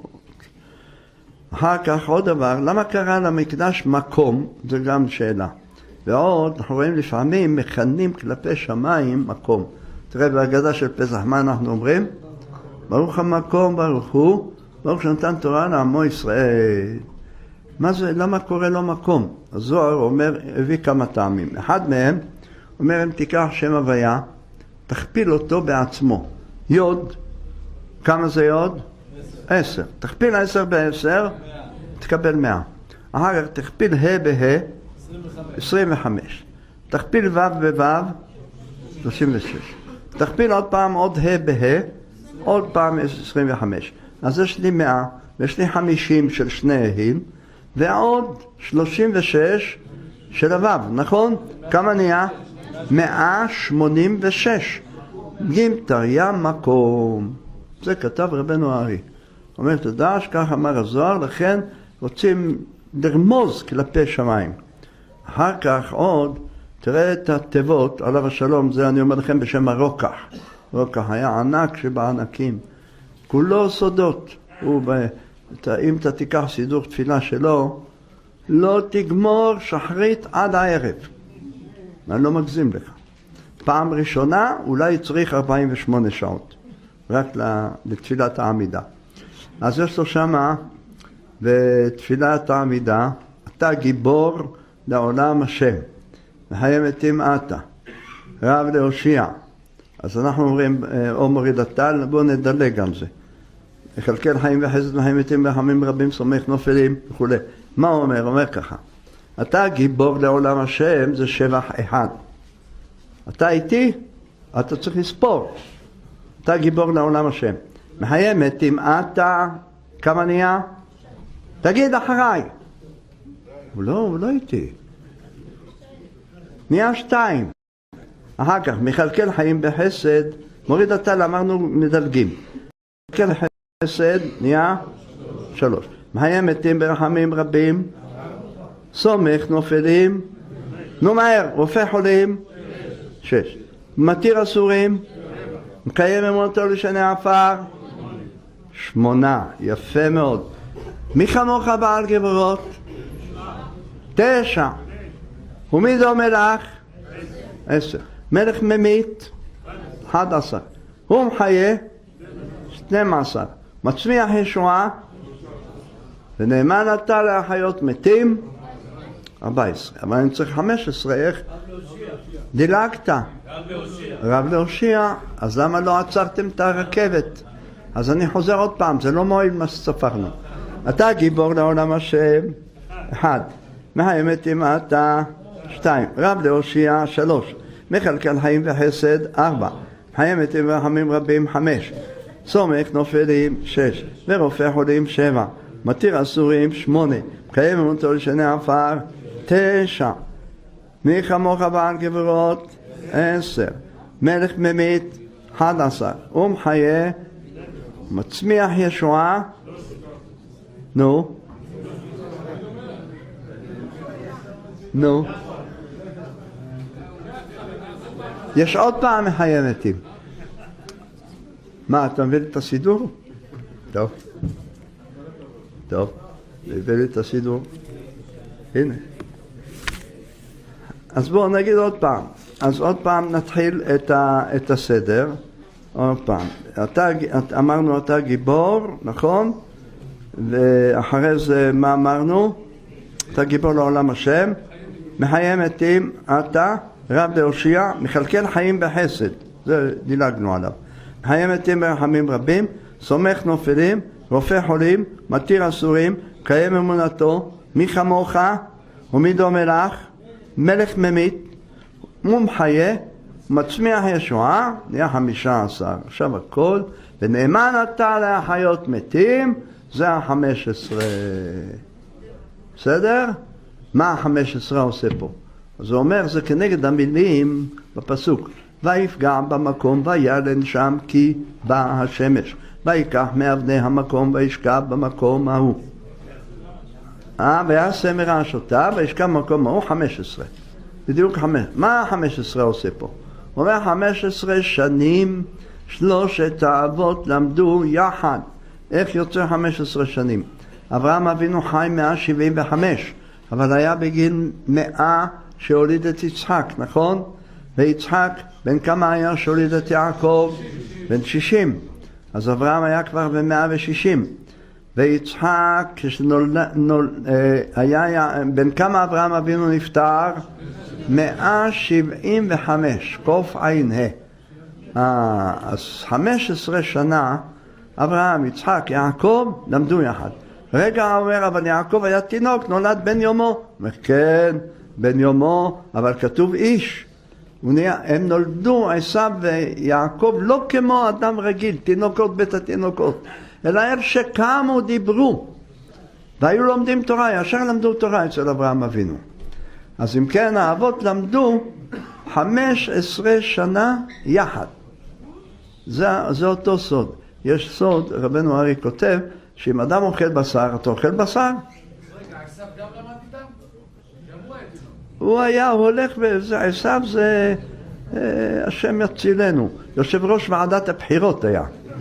אחר כך עוד דבר, למה קרא למקדש מקום? זה גם שאלה. ועוד אנחנו רואים לפעמים מכנים כלפי שמיים מקום. תראה בהגדה של פסח מה אנחנו אומרים? ברוך המקום ברוך הוא, ברוך שנתן תורה לעמו ישראל. מה זה, למה קורא לו מקום? הזוהר אומר, הביא כמה טעמים. אחד מהם אומר, אם תיקח שם הוויה, תכפיל אותו בעצמו. יוד, כמה זה יוד? 10. תכפיל 10 ב-10, תקבל 100. אחר כך תכפיל ה' ב-ה', 25. תכפיל ו' ב-ו', 36. תכפיל עוד פעם עוד ה' ב-ה', עוד פעם 25. אז יש לי 100, ויש לי 50 של שני ה'ים, ועוד 36 של הו', נכון? כמה נהיה? 186. גימטריה מקום. זה כתב רבנו הארי. אומר תדע שכך אמר הזוהר, לכן רוצים לרמוז כלפי שמיים. אחר כך עוד תראה את התיבות עליו השלום, זה אני אומר לכם בשם הרוקח. רוקח היה ענק שבענקים, כולו סודות. אם אתה תיקח סידור תפילה שלו, לא תגמור שחרית עד הערב. אני לא מגזים לך. פעם ראשונה אולי צריך 48 שעות, רק לתפילת העמידה. אז יש לו שמה בתפילת העמידה, אתה גיבור לעולם השם, וחיי מתים אתה, רב להושיע. אז אנחנו אומרים, או מוריד הטל, בואו נדלג על זה. לכלכל חיים וחסד וחיי מתים וחמים רבים, סומך נופלים וכו'. מה הוא אומר? הוא אומר ככה, אתה גיבור לעולם השם, זה שבח אחד. אתה איתי, אתה צריך לספור. אתה גיבור לעולם השם. מחיי מתים אתה, כמה נהיה? תגיד אחריי. הוא לא איתי. נהיה 2. אחר כך, מכלכל חיים בחסד, מוריד הטל, אמרנו מדלגים. מכלכל חסד נהיה 3. מחיי מתים ברחמים רבים, סומך נופלים, נו מהר, רופא חולים, 6. מתיר אסורים, מקיים אמונתו לשני עפר, 8. יפה מאוד. מי כמוך בעל גבורות? 9. ומי זו מלך? 10. מלך ממית? 11. הוא מחיה? 12. מצמיח ישועה? ונאמן אתה להחיות מתים? 14. אבל אני צריך 15, איך? דילגת. רב להושיע. אז למה לא עצרתם את הרכבת? אז אני חוזר עוד פעם, זה לא מועיל מה שספרנו. אתה גיבור לעולם השם, 1. מחיי מתים אתה, 2. רב להושיע, 3. מכלכל חיים וחסד, 4. מחיי מתים ורחמים רבים, 5. סומך נופלים, 6. ורופא חולים, 7. מתיר אסורים, 8. מקיים אמונתו לשני עפר, 9. מי כמוך בעל גבורות? 10. מלך ממית, 11. ומחיה, מצמיח ישועה, נו. נו. יש עוד פעם מחיי מתים. מה, אתה מביא לי את הסידור? טוב. טוב, הביא לי את הסידור. הנה. אז בואו נגיד עוד פעם. אז עוד פעם נתחיל את הסדר. עוד פעם. אמרנו אתה גיבור, נכון? ואחרי זה מה אמרנו? אתה גיבור לעולם השם. מחיי מתים אתה רב להושיע, מכלכל חיים בחסד. זה דילגנו עליו. מחיי מתים ברחמים רבים, סומך נופלים, רופא חולים, מתיר אסורים, קיים אמונתו, מי כמוך ומי דומה לך, מלך ממית, מומחיה, מצמיח ישועה, נהיה 15. עכשיו הכל, ונאמן אתה להחיות מתים, זה ה-15. בסדר? מה ה-15 עושה פה? אז הוא אומר, זה כנגד המילים בפסוק. ויפגע במקום וילן שם כי בא השמש. ויקח מאבני המקום וישכב במקום ההוא. ויעשה מרעשותיו וישכב במקום ההוא 15. בדיוק 5. מה ה-15 עושה פה? הוא אומר 15 שנים שלושת האבות למדו יחד. איך יוצא 15 שנים? אברהם אבינו חי 175, אבל היה בגיל 100 שהוליד את יצחק, נכון? ויצחק בן כמה היה שהוליד את יעקב? בן 60. אז אברהם היה כבר ב-160. ויצחק בן כמה אברהם אבינו נפטר? 175, קוף עין אז 15 שנה אברהם, יצחק, יעקב למדו יחד. רגע אומר, אבל יעקב היה תינוק, נולד בן יומו. כן, בן יומו, אבל כתוב איש. הם נולדו, עשיו ויעקב, לא כמו אדם רגיל, תינוקות בית התינוקות, אלא איך שקמו דיברו והיו לומדים תורה, ישר למדו תורה אצל אברהם אבינו. אז אם כן, האבות למדו 15 שנה יחד. זה אותו סוד. יש סוד, רבנו ארי כותב, שאם אדם אוכל בשר, אתה אוכל בשר? רגע, עשיו גם למד איתם? גם הוא היה הולך, עשיו זה השם יצילנו, יושב ראש ועדת הבחירות היה.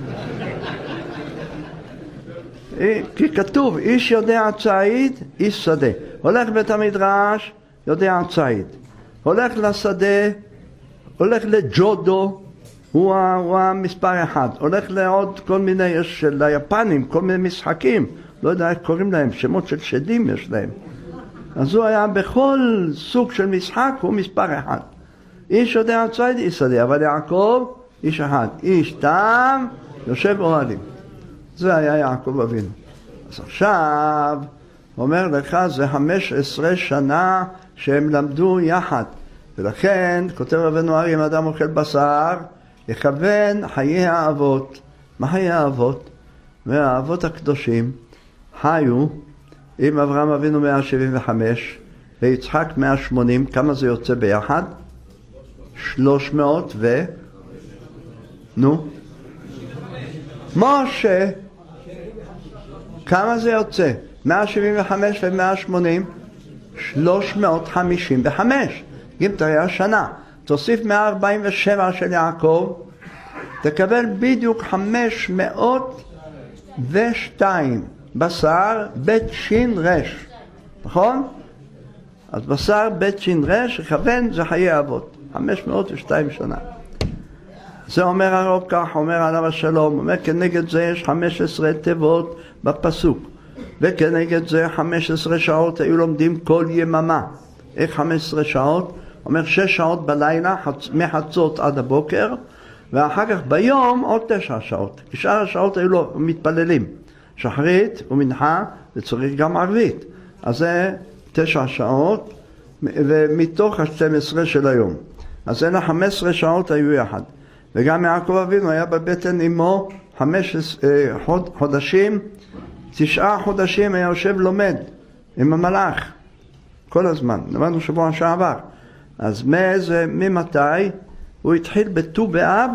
כי כתוב, איש יודע ציד, איש שדה. הולך בית המדרש, יודע ציד. הולך לשדה, הולך לג'ודו, הוא המספר אחד. הולך לעוד כל מיני, יש ליפנים, כל מיני משחקים, לא יודע איך קוראים להם, שמות של שדים יש להם. אז הוא היה בכל סוג של משחק, הוא מספר אחד. איש יודע ציד, איש שדה, אבל יעקב, איש אחד. איש תם, יושב אוהלים. זה היה יעקב אבינו. אז עכשיו, אומר לך, זה 15 שנה שהם למדו יחד. ולכן, כותב רבנו ארי, אם אדם אוכל בשר, יכוון חיי האבות. מה חיי האבות? והאבות הקדושים חיו עם אברהם אבינו 175 ויצחק 180. כמה זה יוצא ביחד? 300 נו? משה, כמה זה יוצא? 175 ו-180? 355. גימטריה השנה. תוסיף 147 של יעקב, תקבל בדיוק 502 בשר בית שין רש. נכון? אז בשר בית שין רש, יכוון זה חיי אבות. 502 שנה. זה אומר הרב כך, אומר עליו השלום, אומר כנגד זה יש 15 תיבות בפסוק, וכנגד זה 15 שעות היו לומדים כל יממה. איך 15 שעות? אומר 6 שעות בלילה, מחצות עד הבוקר, ואחר כך ביום עוד 9 שעות. כשאר השעות היו לו מתפללים, שחרית ומנחה, וצריך גם ערבית. אז זה 9 שעות, ומתוך ה-12 של היום. אז אלה 15 שעות היו יחד. וגם יעקב אבינו היה בבטן אמו 15 חודשים, 9 חודשים היה יושב לומד עם המלאך כל הזמן. למדנו שבוע שעבר. אז ממתי? הוא התחיל בט"ו באב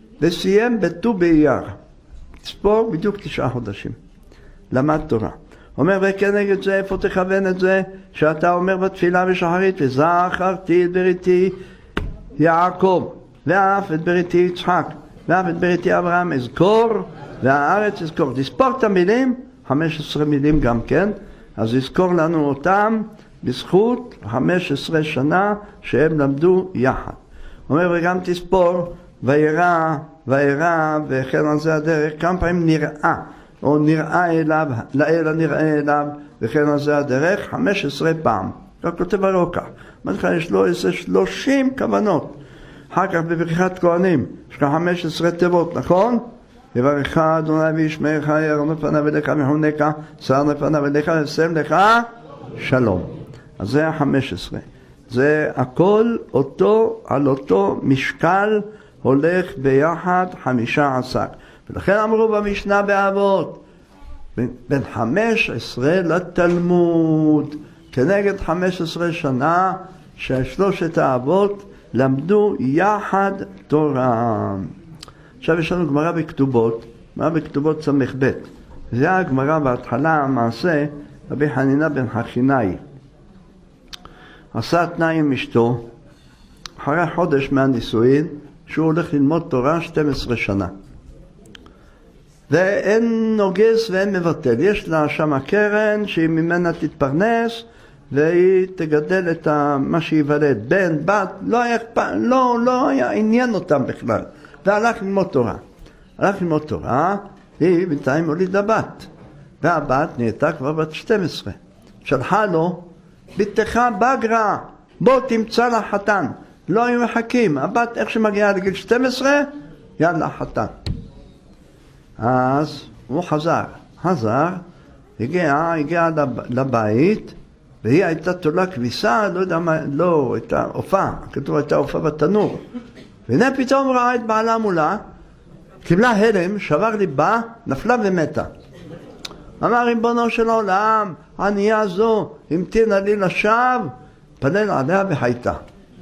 וסיים בט"ו באייר. תספור בדיוק 9 חודשים. למד תורה. אומר, וכנגד זה, איפה תכוון את זה? שאתה אומר בתפילה בשחרית, וזכרתי את בריתי יעקב, ואף את בריתי יצחק, ואף את בריתי אברהם אזכור, והארץ אזכור. תספור את המילים, 15 מילים גם כן, אז יזכור לנו אותם בזכות 15 שנה שהם למדו יחד. אומר, וגם תספור, וירא, וכן על זה הדרך, כמה פעמים נראה, או נראה אליו, לאל הנראה אליו, וכן על זה הדרך, 15 פעם. לא כותב הרוקח. מה לך, יש לו איזה 30 כוונות. אחר כך בברכת כהנים, יש לך 15 תיבות, נכון? יברך אדוני וישמעך, יאיר לפניו אליך מחונך, שר לפניו אליך, וישם לך שלום. אז זה ה-15. זה הכל על אותו משקל הולך ביחד 15. ולכן אמרו במשנה באבות, בין 15 לתלמוד, כנגד 15 שנה ששלושת האבות למדו יחד תורה. עכשיו יש לנו גמרא בכתובות, גמרא בכתובות סמך ב'. זה הגמרא בהתחלה המעשה, רבי חנינא בן חכינאי. עשה תנאי עם אשתו, אחרי חודש מהנישואין, שהוא הולך ללמוד תורה 12 שנה. ואין נוגס ואין מבטל. יש לה שם קרן שהיא ממנה תתפרנס, והיא תגדל את מה שיוולד. בן, בת, לא היה עניין אותם בכלל. והלך ללמוד תורה. היא בינתיים הולידה בת. והבת נהייתה כבר בת 12. שלחה לו, ביתך בגרה, בוא תמצא לה חתן. לא היו מחכים. הבת איך שמגיעה לגיל 12, יאללה חתן. אז הוא חזר, הגיע לבית, והיא הייתה תולה כביסה, לא יודע מה, לא, הייתה עופה, כתוב הייתה עופה בתנור. והנה פתאום ראה את בעלה מולה, קיבלה הלם, שבר ליבה, נפלה ומתה. אמר ריבונו של עולם, ענייה זו, המתינה לי לשווא, פלל עליה וחייתה.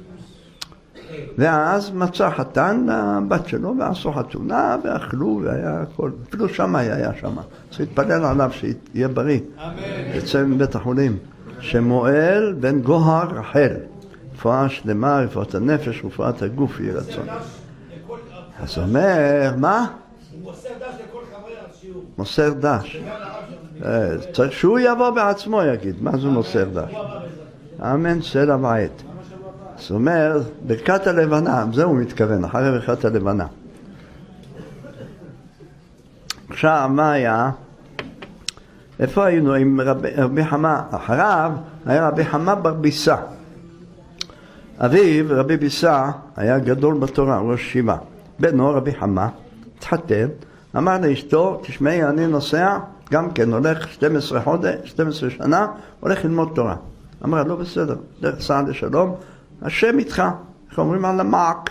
ואז מצא חתן לבת שלו, ועשו חתונה, ואכלו, והיה הכל. אפילו שם היה שם. צריך להתפלל עליו שיהיה בריא. יצא מבית החולים. שמואל בן גוהר רחל. רפואה שלמה, רפואת הנפש, רפואת הגוף, יהיה רצון. אז אומר, מה? הוא מוסר דש לכל חברי השיעור. מוסר דש. צריך שהוא יבוא בעצמו יגיד, מה זה מוסר דש? אמן של הבית. זאת אומרת, ברכת הלבנה, זה הוא מתכוון, אחרי ברכת הלבנה. עכשיו, מה היה? איפה היינו עם רבי חמה? אחריו היה רבי חמה בר ביסה. אביו, רבי ביסה, היה גדול בתורה, ראש שיבה. בנו, רבי חמה, התחתן, אמר לאשתו, תשמעי, אני נוסע, גם כן הולך 12 שנה, הולך ללמוד תורה. אמרה, לא בסדר, דרך סעד לשלום, השם איתך, איך אומרים על המעק.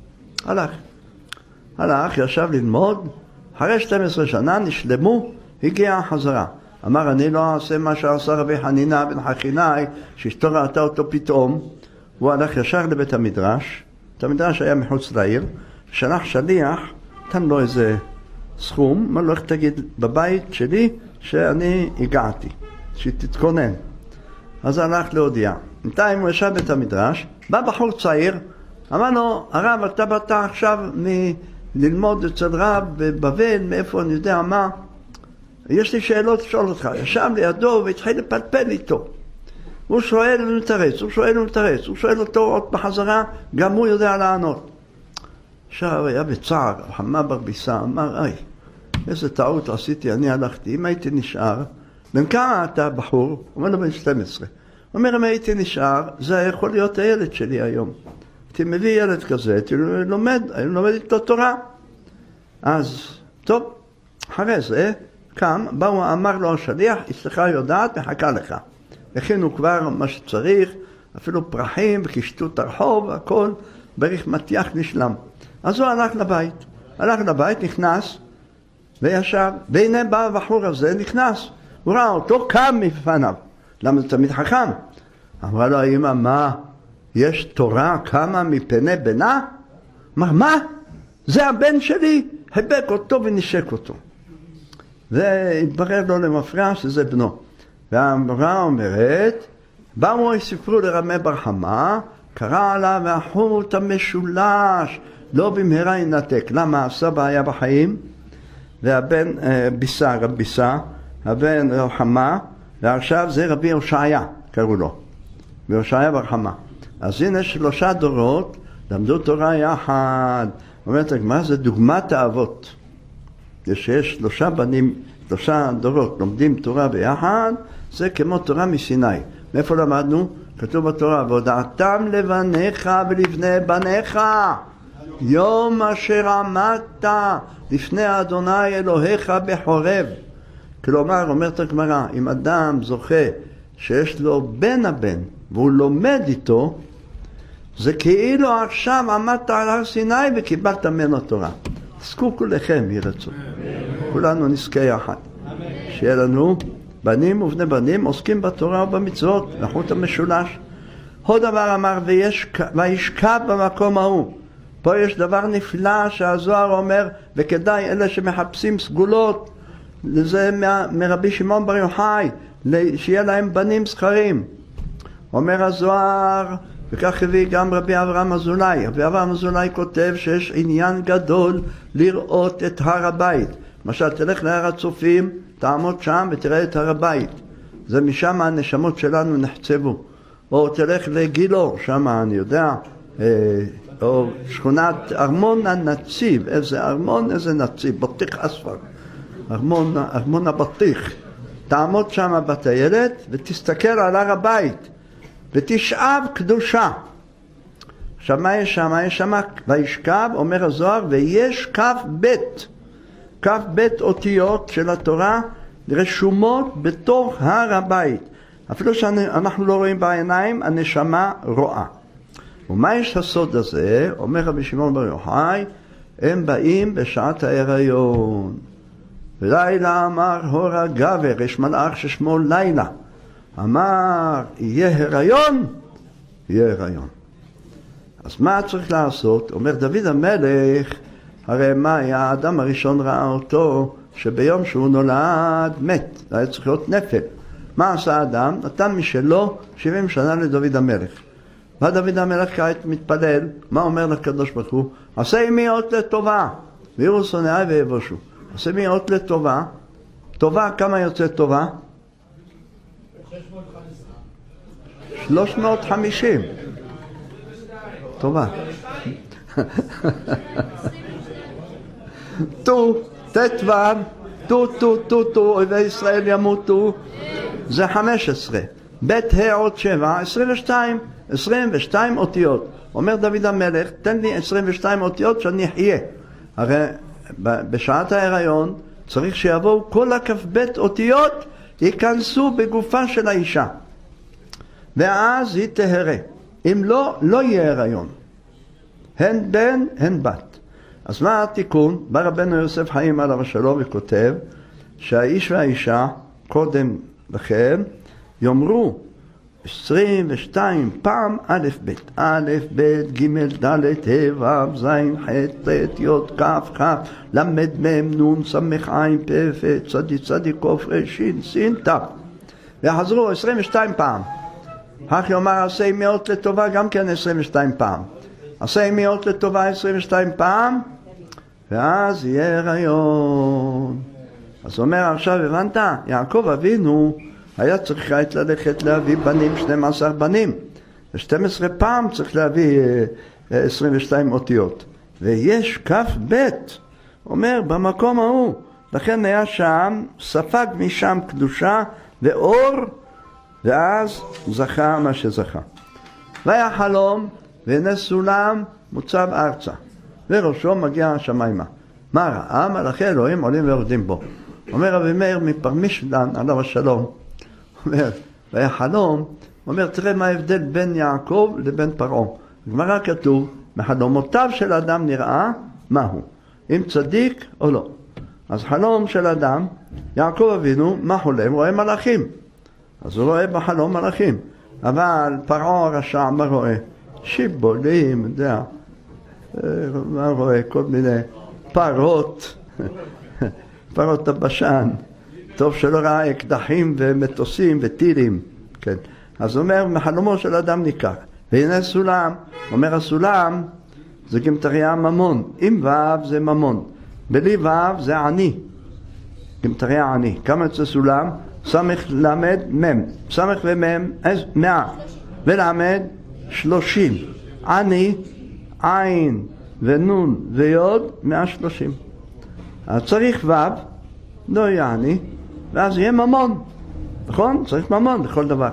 הלך, ישב ללמוד, אחרי 12 שנה נשלמו, הגיע חזרה. אמר, אני לא אעשה מה שעשה רבי חנינא בן חכינאי, שאשתו ראתה אותו פתאום. הוא הלך ישר לבית המדרש, בית המדרש היה מחוץ לעיר, שלח שליח, נתן לו איזה סכום, אמר לו, איך תגיד בבית שלי שאני הגעתי, שתתכונן. אז הלך להודיע. בינתיים הוא ישב בית המדרש, בא בחור צעיר, אמר לו, הרב, אתה באת עכשיו ללמוד אצל רב בבבל, מאיפה אני יודע מה, יש לי שאלות לשאול אותך. ישב לידו והתחיל לפלפל איתו. הוא שואל ומתרץ, הוא שואל אותו עוד בחזרה, גם הוא יודע לענות. עכשיו היה בצער, חמה בר ביסה, אמר, איזה טעות עשיתי, אני הלכתי, אם הייתי נשאר, בן כמה אתה בחור? הוא אומר לו בן 12. הוא אומר, אם הייתי נשאר, זה יכול להיות הילד שלי היום. הייתי מביא ילד כזה, הייתי לומד איתו תורה. אז, טוב, אחרי זה, קם, אמר לו השליח, אשתך יודעת, מחכה לך. הכינו כבר מה שצריך, אפילו פרחים, וקישטו את הרחוב, הכל, בריך מתיח נשלם. אז הוא הלך לבית, נכנס, וישב, והנה בא הבחור הזה, נכנס. הוא ראה אותו, קם מפניו. למה זה תמיד חכם? אמרה לו האמא, מה? יש תורה קמה מפני בנה? אמר, מה? זה הבן שלי? הבק אותו ונשק אותו. והתברר לו למפרע שזה בנו. והגמרא אומרת, באו סיפרו לרמי בר חמא, קרא עליו החוט המשולש, לא במהרה ינתק. למה? הסבא היה בחיים, והבן ביסה, רב ביסה, הבן רב חמא, ועכשיו זה רבי הושעיה, קראו לו, והושעיה בר חמא. אז הנה 3 דורות, למדו תורה יחד. אומרת הגמרא, זה דוגמת האבות. שיש 3 בנים, 3 דורות לומדים תורה ביחד, זה כמו תורה מסיני. מאיפה למדנו? כתוב בתורה, והודעתם לבניך ולבני בניך, יום אשר עמדת לפני אדוני אלוהיך בחורב. כלומר, אומרת הגמרא, אם אדם זוכה שיש לו בן הבן, והוא לומד איתו, זה כאילו עכשיו עמדת על הר סיני וקיבלת ממנו תורה. תזכו כולכם ירצו. כולנו נזכה יחד. שיהיה לנו בנים ובני בנים עוסקים בתורה ובמצוות, לחוט המשולש. עוד דבר אמר, וישכב במקום ההוא. פה יש דבר נפלא שהזוהר אומר, וכדאי אלה שמחפשים סגולות, זה מרבי שמעון בר יוחאי, שיהיה להם בנים זכרים. אומר הזוהר, וכך הביא גם רבי אברהם אזולאי. רבי אברהם אזולאי כותב שיש עניין גדול לראות את הר הבית. למשל, תלך להר הצופים, תעמוד שם ותראה את הר הבית. זה משם הנשמות שלנו נחצבו. או תלך לגילו, שם אני יודע, או שכונת ארמון הנציב, איזה ארמון, איזה נציב, בטיח אספר. ארמון הבטיח. תעמוד שם בטיילת ותסתכל על הר הבית. ותשאב קדושה. עכשיו מה יש שם? יש שם וישכב, אומר הזוהר, ויש כ"ב אותיות של התורה רשומות בתוך הר הבית. אפילו שאנחנו לא רואים בעיניים, הנשמה רואה. ומה יש הסוד הזה? אומר רבי שמעון בר יוחאי, הם באים בשעת ההיריון. ולילה אמר הור הגבר, יש מלאך ששמו לילה. אמר, יהיה הריון? יהיה הריון. אז מה צריך לעשות? אומר דוד המלך, הרי מה היה? האדם הראשון ראה אותו, שביום שהוא נולד מת, זה היה צריך להיות נפל. מה עשה האדם? נתן משלו 70 שנה לדוד המלך. ודוד המלך כעת מתפלל, מה אומר לקדוש ברוך הוא? עשה עמי אות לטובה, ויראו שונאי ויבושו. עשה עמי אות לטובה. טובה, כמה יוצא טובה? 350. טובה. תו, אויבי ישראל ימותו, זה 15. בית עוד 7, 22 אותיות. אומר דוד המלך, תן לי 22 אותיות שאני אחיה. הרי בשעת ההיריון צריך שיבואו כל הכ"ב אותיות, ייכנסו בגופה של האישה. ואז היא תהרה. אם לא, לא יהיה הריון. הן בן, הן בת. אז מה התיקון? בא רבנו יוסף חיים עליו השלום וכותב שהאיש והאישה קודם לכן יאמרו 22 פעם א' ב' א' ב' ג' ד' ה' ו' ז' ח' ט' י' כ' כ' ל' מ' נ' ס' ע' פ' פ' צ' צ' ק' ר' ש' ס' ת' וחזרו 22 פעם. כך יאמר עשה מאות לטובה גם כן 22 פעם. עשה מאות לטובה 22 פעם ואז יהיה הריון. אז אומר עכשיו הבנת? יעקב אבינו היה צריך ללכת להביא בנים, 12 בנים. ו12 פעם צריך להביא 22 אותיות. ויש כ"ב, אומר במקום ההוא. לכן היה שם, ספג משם קדושה ואור, ואז זכה מה שזכה. והיה חלום, והנה סולם מוצב ארצה, וראשו מגיע השמיימה. מה ראה? מלאכי אלוהים עולים ויורדים בו. אומר רבי מאיר מפרמישלן עליו השלום, אומר, והיה חלום, אומר, תראה מה ההבדל בין יעקב לבין פרעה. בגמרא כתוב, מחלומותיו של אדם נראה מהו, אם צדיק או לא. אז חלום של אדם, יעקב אבינו, מה חולם? רואה מלאכים. אז הוא רואה בחלום מלאכים. אבל פרעה הרשע, מה רואה? שיבולים, יודע, מה רואה? כל מיני פרות, פרות הבשן, טוב שלא ראה אקדחים ומטוסים וטילים, כן. אז הוא אומר, מחלומו של אדם ניכר. והנה סולם, אומר הסולם, זה גמטריה ממון. עם ו' זה ממון. בלי ו' זה עני. גמטריה עני. כמה יוצא סולם? סמך למד מם. סמך ומם 100. ולמד 30. עני, עין ונון ויוד 130. אז צריך ו', לא יהיה עני, ואז יהיה ממון. נכון? צריך ממון בכל דבר.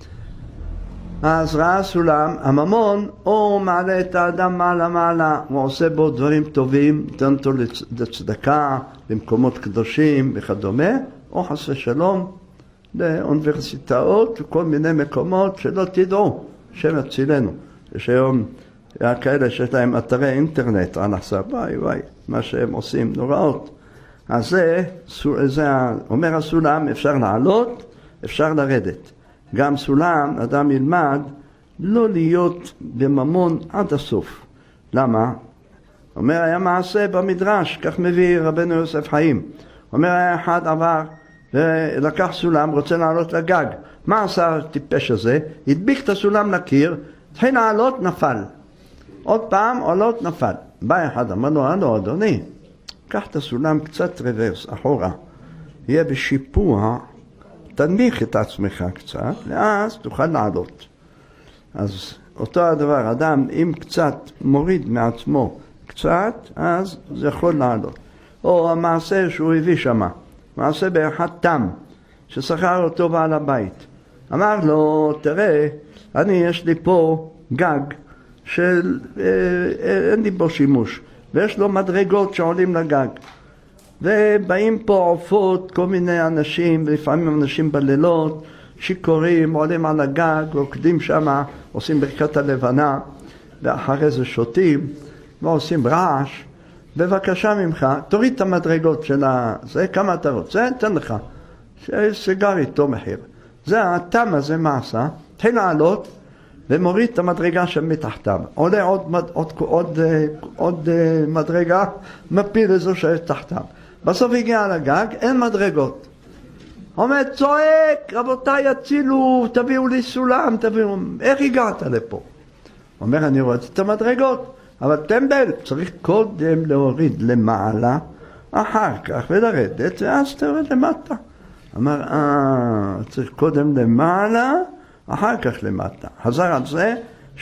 אז ראה סולם, הממון, או מעלה את האדם מעלה מעלה, הוא עושה בו דברים טובים, נותן אותו לצדקה, למקומות קדושים וכדומה, או חס ושלום, לאוניברסיטאות וכל מיני מקומות שלא תדעו, שם יצילנו. יש היום כאלה שיש להם אתרי אינטרנט, וואי, מה שהם עושים נוראות. אז זה אומר הסולם, אפשר לעלות, אפשר לרדת. גם סולם, אדם ילמד לא להיות בממון עד הסוף. למה? אומר, היה מעשה במדרש, כך מביא רבנו יוסף חיים. אומר, היה אחד עבר ולקח סולם, רוצה לעלות לגג. מה עשה הטיפש הזה? הדביק את הסולם לקיר, התחיל לעלות, נפל. עוד פעם עולות, נפל. בא אחד, אמר לו, הלו אדוני, קח את הסולם קצת רוורס, אחורה. יהיה בשיפוע, תנמיך את עצמך קצת, ואז תוכל לעלות. אז אותו הדבר, אדם אם קצת מוריד מעצמו קצת, אז זה יכול לעלות. או המעשה שהוא הביא שמה, מעשה באחד תם, ששכר אותו בעל הבית. אמר לו, תראה, יש לי פה גג של, אין לי בו שימוש, ויש לו מדרגות שעולים לגג. ובאים פה עופות, כל מיני אנשים, ולפעמים אנשים בלילות, שיכורים, עולים על הגג, רוקדים שם, עושים ברכת הלבנה, ואחרי זה שותים, ועושים רעש. בבקשה ממך, תוריד את המדרגות של זה, כמה אתה רוצה, תן לך. סיגר איתו מחיר. זה התם הזה מעשה, תחיל לעלות, ומוריד את המדרגה שמתחתם. עולה עוד מדרגה, מפיל איזו שתחתם. בסוף הגיע לגג, אין מדרגות. עומד צועק, רבותיי יצילו, תביאו לי סולם, תביאו, איך הגעת לפה? אומר, אני רואה את המדרגות, אבל טמבל, צריך קודם להוריד למעלה, אחר כך ולרדת, ואז תוריד למטה. אמר, צריך קודם למעלה, אחר כך למטה. חזר על זה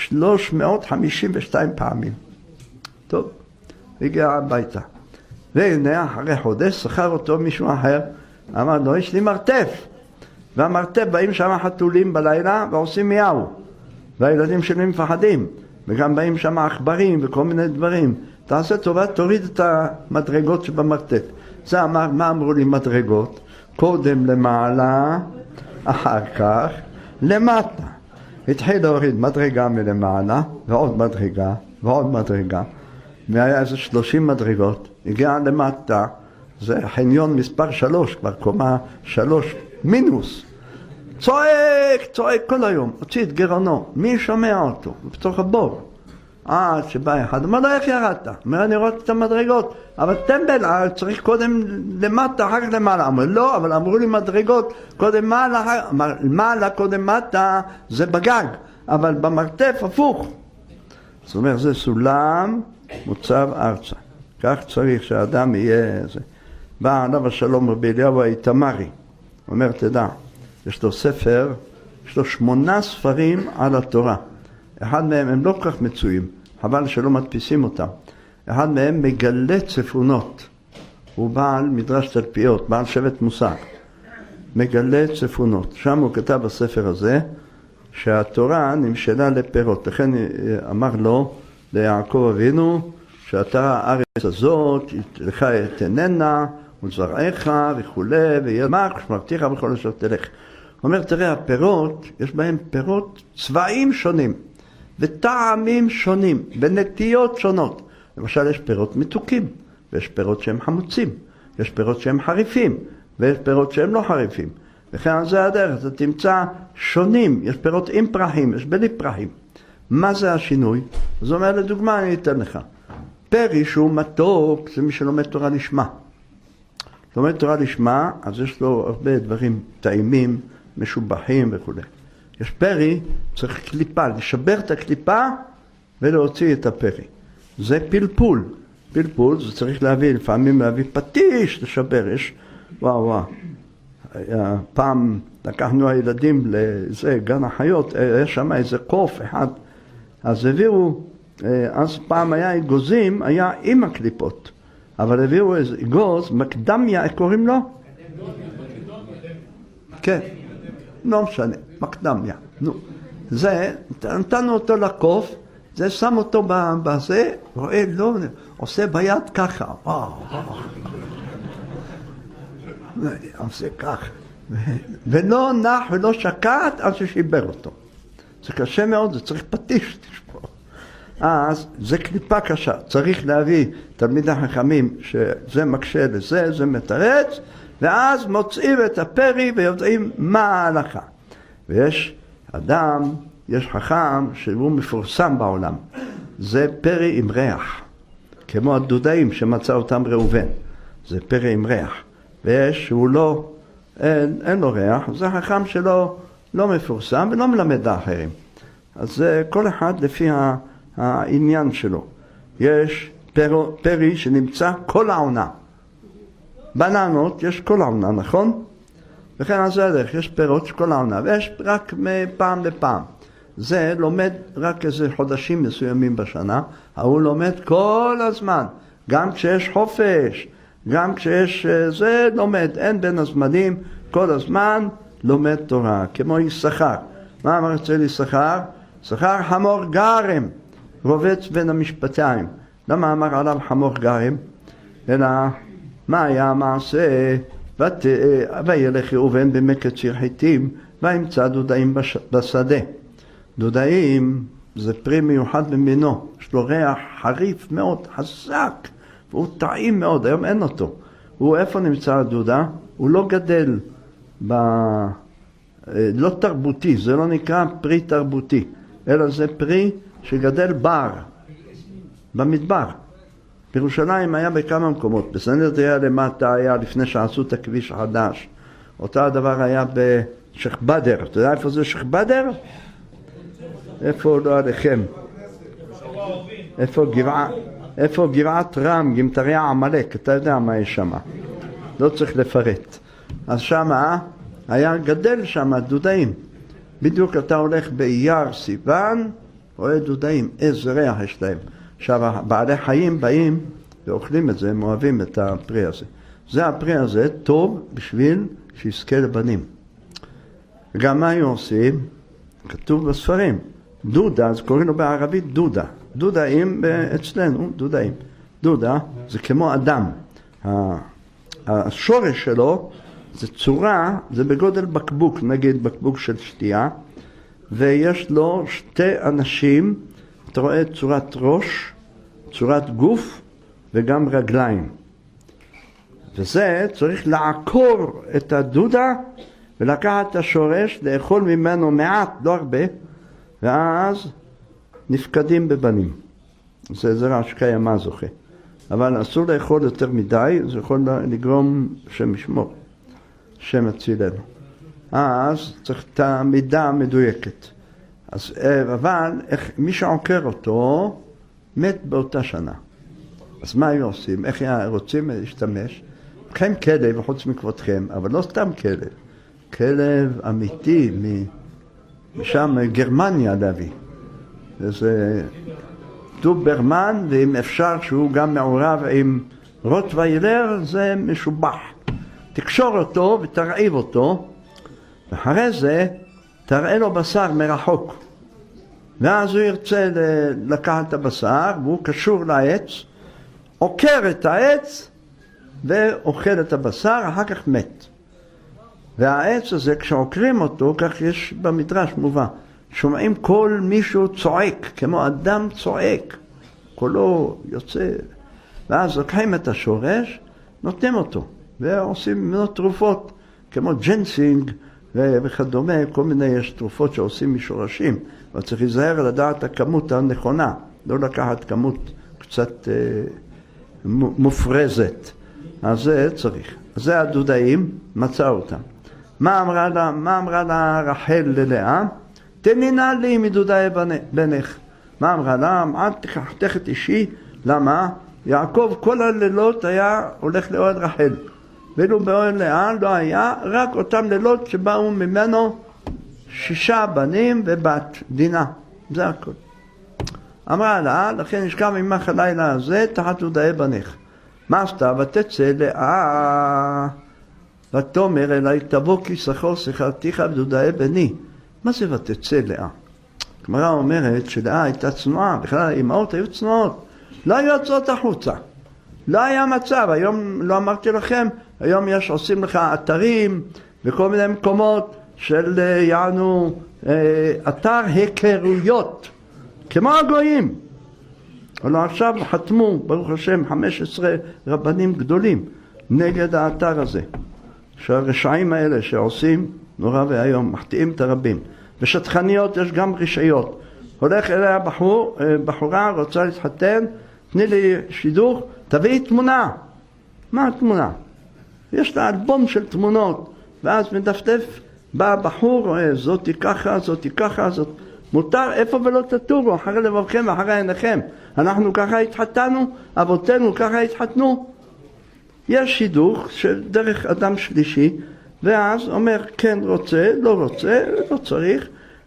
352 פעמים. טוב, הגיע הביתה. והנה אחרי חודש שכר אותו מישהו אחר, אמר לו, יש לי מרתף. והמרתף באים שם חתולים בלילה ועושים מיהו. והילדים שלי מפחדים. וגם באים שם עכברים וכל מיני דברים. תעשה טובה, תוריד את המדרגות שבמרתף. זה אמר, מה אמרו לי מדרגות? קודם למעלה, אחר כך למטה. התחיל להוריד מדרגה מלמעלה, ועוד מדרגה, ועוד מדרגה. והיה איזה 30 מדרגות, הגיע למטה, זה חניון מספר 3, כבר קומה 3 מינוס. צועק כל היום, הוציא את גרעונו, מי שומע אותו? בתוך הבור. עד שבא אחד, אמר לו, איך ירדת? אומר, אני רואה את המדרגות, אבל טמבל, צריך קודם למטה, אחר כך למעלה. אמר, לא, אבל אמרו לי מדרגות, קודם מעלה, אמר, מעלה, קודם מטה, זה בגג, אבל במרתף הפוך. זאת אומרת, זה סולם מוצב ארצה. כך צריך שהאדם יהיה זה. בא עליו השלום רבי אליהו האיתמרי, אומר, תדע, יש לו ספר, יש לו 8 ספרים על התורה. אחד מהם הם לא כל כך מצויים, חבל שלא מדפיסים אותם. אחד מהם מגלה צפונות. הוא בעל מדרש תלפיות, בעל שבט מוסר. מגלה צפונות. שם הוא כתב בספר הזה שהתורה נמשלה לפירות. לכן אמר לו, ליעקב אבינו, שאתה הארץ הזאת, לך תננה, וזרעך וכו', וימח, שמרתיך בכל אשר תלך. הוא אומר, תראה, הפירות, יש בהם פירות צבעים שונים, וטעמים שונים, ונטיות שונות. למשל, יש פירות מתוקים, ויש פירות שהם חמוצים, יש פירות שהם חריפים, ויש פירות שהם לא חריפים. וכן על זה הדרך, אתה תמצא שונים, יש פירות עם פרחים, יש בלי פרחים. מה זה השינוי? זאת אומרת, לדוגמה, אני אתן לך. פרי שהוא מתוק, זה מי שלומד תורה לשמה. לומד תורה לשמה, אז יש לו הרבה דברים טעימים, משובחים וכו'. יש פרי, צריך קליפה, לשבר את הקליפה ולהוציא את הפרי. זה פלפול. פלפול זה צריך להביא, לפעמים להביא פטיש, לשבר. יש, וואו. פעם לקחנו הילדים לזה, גן החיות, יש שם איזה קוף אחד, אז הביאו, אז פעם היה אגוזים, היה עם הקליפות, אבל הביאו איזה אגוז, מקדמיה, איך קוראים לו? כן, לא משנה, מקדמיה. נו, זה, נתנו אותו לקוף, זה שם אותו בזה, רואה, לא, עושה ביד ככה, וואו. עושה ככה. ולא נח ולא שקט עד ששיבר אותו. זה קשה מאוד, זה צריך פטיש לשבור. אז זה קליפה קשה. צריך להביא תלמידי חכמים שזה מקשה לזה, זה מתרץ, ואז מוצאים את הפרי ויודעים מה ההלכה. ויש אדם, יש חכם שהוא מפורסם בעולם. זה פרי עם ריח. כמו הדודאים שמצא אותם ראובן. זה פרי עם ריח. ויש שהוא לא, אין לו ריח, זה חכם שלו לא מפורסם ולא מלמד לאחרים. אז כל אחד לפי העניין שלו. יש פרי שנמצא כל העונה. בננות יש כל העונה, נכון? וכן על זה הדרך, יש פירות כל העונה, ויש רק מפעם לפעם. זה לומד רק איזה חודשים מסוימים בשנה, הוא לומד כל הזמן, גם כשיש חופש, גם כשיש זה לומד, אין בין הזמנים, כל הזמן לומד תורה, כמו יששכר. מה אמר אצל יששכר? יששכר חמור גרם, רובץ בין המשפטיים. למה אמר עליו חמור גרם? אלא מה היה המעשה? וילך ראובן במקץ עיר חיטים, וימצא דודאים בשדה. דודאים זה פרי מיוחד במינו, יש לו ריח חריף מאוד, חזק, והוא טעים מאוד, היום אין אותו. הוא איפה נמצא הדודה? הוא לא גדל, לא תרבותי, זה לא נקרא פרי תרבותי, אלא זה פרי שגדל בר, במדבר. בירושלים היה בכמה מקומות, בסנהדריה למטה היה לפני שעשו את הכביש החדש. אותו הדבר היה בשייח' באדר. אתה יודע איפה זה שייח' באדר? איפה לא עליכם? איפה גבעת רם, גמטריה עמלק, אתה יודע מה יש שם. לא צריך לפרט. אז שם היה גדל שם דודאים. בדיוק אתה הולך באייר סיוון, רואה דודאים, איזה ריח יש להם. עכשיו, בעלי חיים באים ואוכלים את זה, הם אוהבים את הפרי הזה. זה הפרי הזה טוב בשביל שיזכה לבנים. וגם מה היו עושים? כתוב בספרים. דודה, אז קוראים לו בערבית דודה. דודאים אצלנו, דודאים. דודה זה כמו אדם. השורש שלו זה צורה, זה בגודל בקבוק, נגיד בקבוק של שתייה, ויש לו שתי אנשים, אתה רואה צורת ראש, צורת גוף וגם רגליים. וזה צריך לעקור את הדודה ולקחת את השורש, לאכול ממנו מעט, לא הרבה, ואז נפקדים בבנים. זה זרע שקיימה זוכה. אבל אסור לאכול יותר מדי, זה יכול לגרום שם ישמור, שם הצילנו. אז צריך את המידה המדויקת. אז, אבל מי שעוקר אותו מת באותה שנה. אז מה היו עושים? איך רוצים להשתמש? לכם כלב, חוץ מכבודכם, אבל לא סתם כלב. כלב אמיתי משם גרמניה להביא. זה דוברמן, ואם אפשר שהוא גם מעורב עם רוטוויילר, זה משובח. תקשור אותו ותרעיב אותו, ואחרי זה תראה לו בשר מרחוק. ואז הוא ירצה לקחת את הבשר, והוא קשור לעץ, עוקר את העץ, ואוכל את הבשר, אחר כך מת. והעץ הזה, כשעוקרים אותו, כך יש במדרש מובא, שומעים כל מישהו צועק, כמו אדם צועק, קולו יוצא, ואז לוקחים את השורש, נותנים אותו, ועושים ממנו תרופות, כמו ג'נסינג וכדומה, כל מיני יש תרופות שעושים משורשים, אבל צריך להיזהר לדעת הכמות הנכונה, לא לקחת כמות קצת מופרזת, אז זה צריך. זה הדודאים, מצא אותם. מה אמרה לה רחל ללאה? תני נא לי מדודאי בנך. מה אמרה לה? אל תקח את אישי. למה? יעקב כל הלילות היה הולך לאוהל רחל. ואילו באוהל לאה לא היה, רק אותם לילות שבאו ממנו 6 בנים ובת, דינה. זה הכל. אמרה לה, לכן נשכב עמך הלילה הזה תחת דודאי בנך. מה עשתה? ותצא לאה ותאמר אלי תבוא כי שכור שכרתיך ודודאי בני. מה זה ותצא לאה? הגמרא אומרת שלאה הייתה צנועה, בכלל האימהות היו צנועות, לא היו יוצאות החוצה, לא היה מצב. היום לא אמרתי לכם, היום עושים לך אתרים וכל מיני מקומות של יענו אתר היכרויות כמו הגויים. אבל עכשיו חתמו ברוך השם 15 רבנים גדולים נגד האתר הזה, שהרשעים האלה שעושים נורא והיום מחטיאים את הרבים. בשטחניות יש גם רשעיות. הולך אליה בחורה רוצה להתחתן, תני לי שידוך, תביאי תמונה. מה התמונה? יש לה אלבום של תמונות, ואז מדפדף, בא בחור, זאתי ככה, זאתי ככה, זאת מותר, איפה ולא תטורו, אחרי לבבכם ואחרי עיניכם. אנחנו ככה התחתנו, אבותינו ככה התחתנו. יש שידוך של דרך אדם שלישי, ואז אומר כן רוצה, לא רוצה, לא צריך,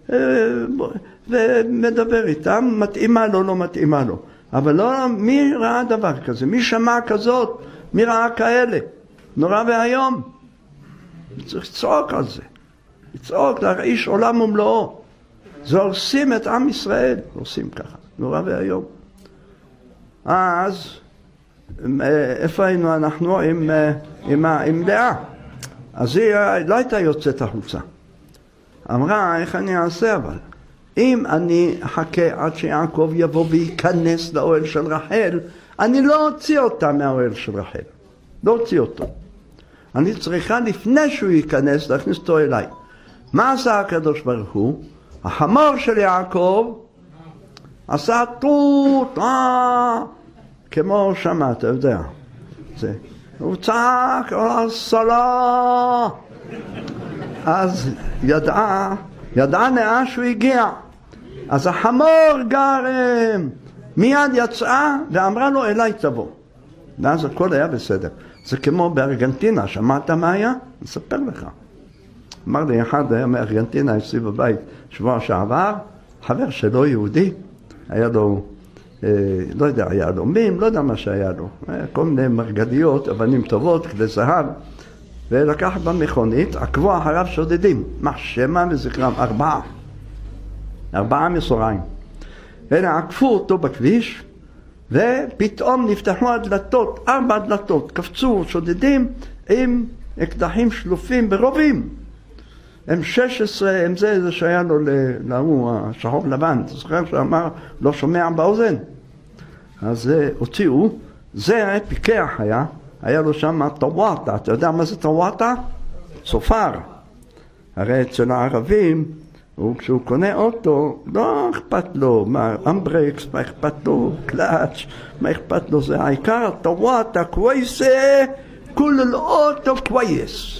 ומדבר איתם, מתאימה לו, לא מתאימה לו. אבל לא, מי ראה דבר כזה? מי שמע כזאת? מי ראה כאלה? נורא והיום. צריך לצעוק על זה. לצעוק, להרעיש עולם ומלואו. זה הורסים את עם ישראל. הורסים ככה. נורא והיום. אז, איפה היינו אנחנו? עם לאה. אז היא לא הייתה יוצאת החוצה. אמרה, איך אני אעשה אבל? אם אני אחכה עד שיעקב יבוא וייכנס לאוהל של רחל, אני לא אוציא אותה מהאוהל של רחל. לא אוציא אותו. אני צריכה לפני שהוא ייכנס להכניס אותו אליי. מה עשה הקדוש ברוך הוא? החמור של יעקב עשה טוט, כמו שמה, אתה יודע. זה. הוא צעק, סלה. אז ידעה נאה שהוא הגיע. אז החמור גרם מיד יצאה ואמרה לו אליי תבוא. ואז הכל היה בסדר. זה כמו בארגנטינה, שמעת מה היה? אספר לך. אמר לי אחד היה מארגנטינה אצלי בבית שבוע שעבר, חבר שלו יהודי, היה לו, לא יודע, היה לו מים, לא יודע מה שהיה לו, כל מיני מרגליות, אבנים טובות, כלי זהב, ולקח במכונית, עקבו אחריו שודדים, מה שמה וזכרם, 4 מסוריים. הנה עקפו אותו בכביש, ופתאום נפתחו הדלתות, 4 דלתות, קפצו שודדים עם אקדחים שלופים ברובים. הם 16, הם זה שהיה לו להוא השחור לבן, אתה זוכר שאמר לא שומע באוזן. אז הוציאו, זה פיקח היה לו שם טוואטה, אתה יודע מה זה טוואטה? צופר. הרי אצל הערבים, כשהוא קונה אוטו, לא אכפת לו, מה אמברקס, מה אכפת לו, קלאץ', מה אכפת לו, זה העיקר, טוואטה, קווייסה, כול אוטו קווייס.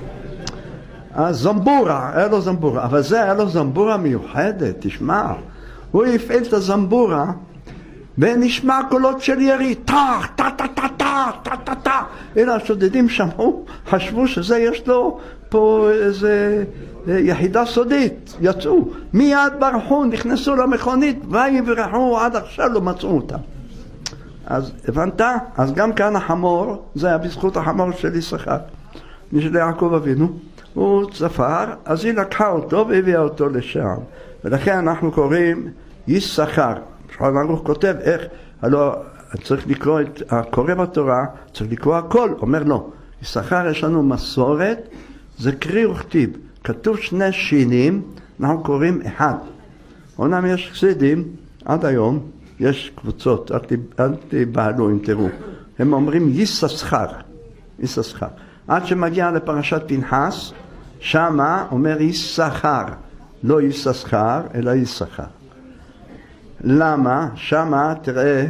הזמבורה, היה לו זמבורה, אבל זה היה לו זמבורה מיוחדת, תשמע. הוא הפעיל את הזמבורה, ונשמע קולות של ירי, טח, טח, טח, טח, טח, טח, טח, טח. הנה השודדים שמעו, חשבו שזה יש לו פה איזה יחידה סודית, יצאו, מיד ברחו, נכנסו למכונית, ויברחו, עד עכשיו לא מצאו אותם. אז הבנת? אז גם כאן החמור, זה היה בזכות החמור של יששכר, של יעקב אבינו. הוא צפר, אז היא לקחה אותו והביאה אותו לשם. ולכן אנחנו קוראים יששכר. שולחן ערוך כותב איך, הלוא צריך לקרוא את הקורא בתורה, צריך לקרוא הכל. אומר לא, יששכר יש לנו מסורת, זה קריא וכתיב. כתוב 2 שינים, אנחנו קוראים 1. אומנם יש חסידים, עד היום, יש קבוצות, אל תבעלו אם תראו. הם אומרים יששכר. יששכר. עד שמגיע לפרשת פנחס, שמה אומר יששכר, לא יששכר, אלא יששכר. למה? שמה, תראה,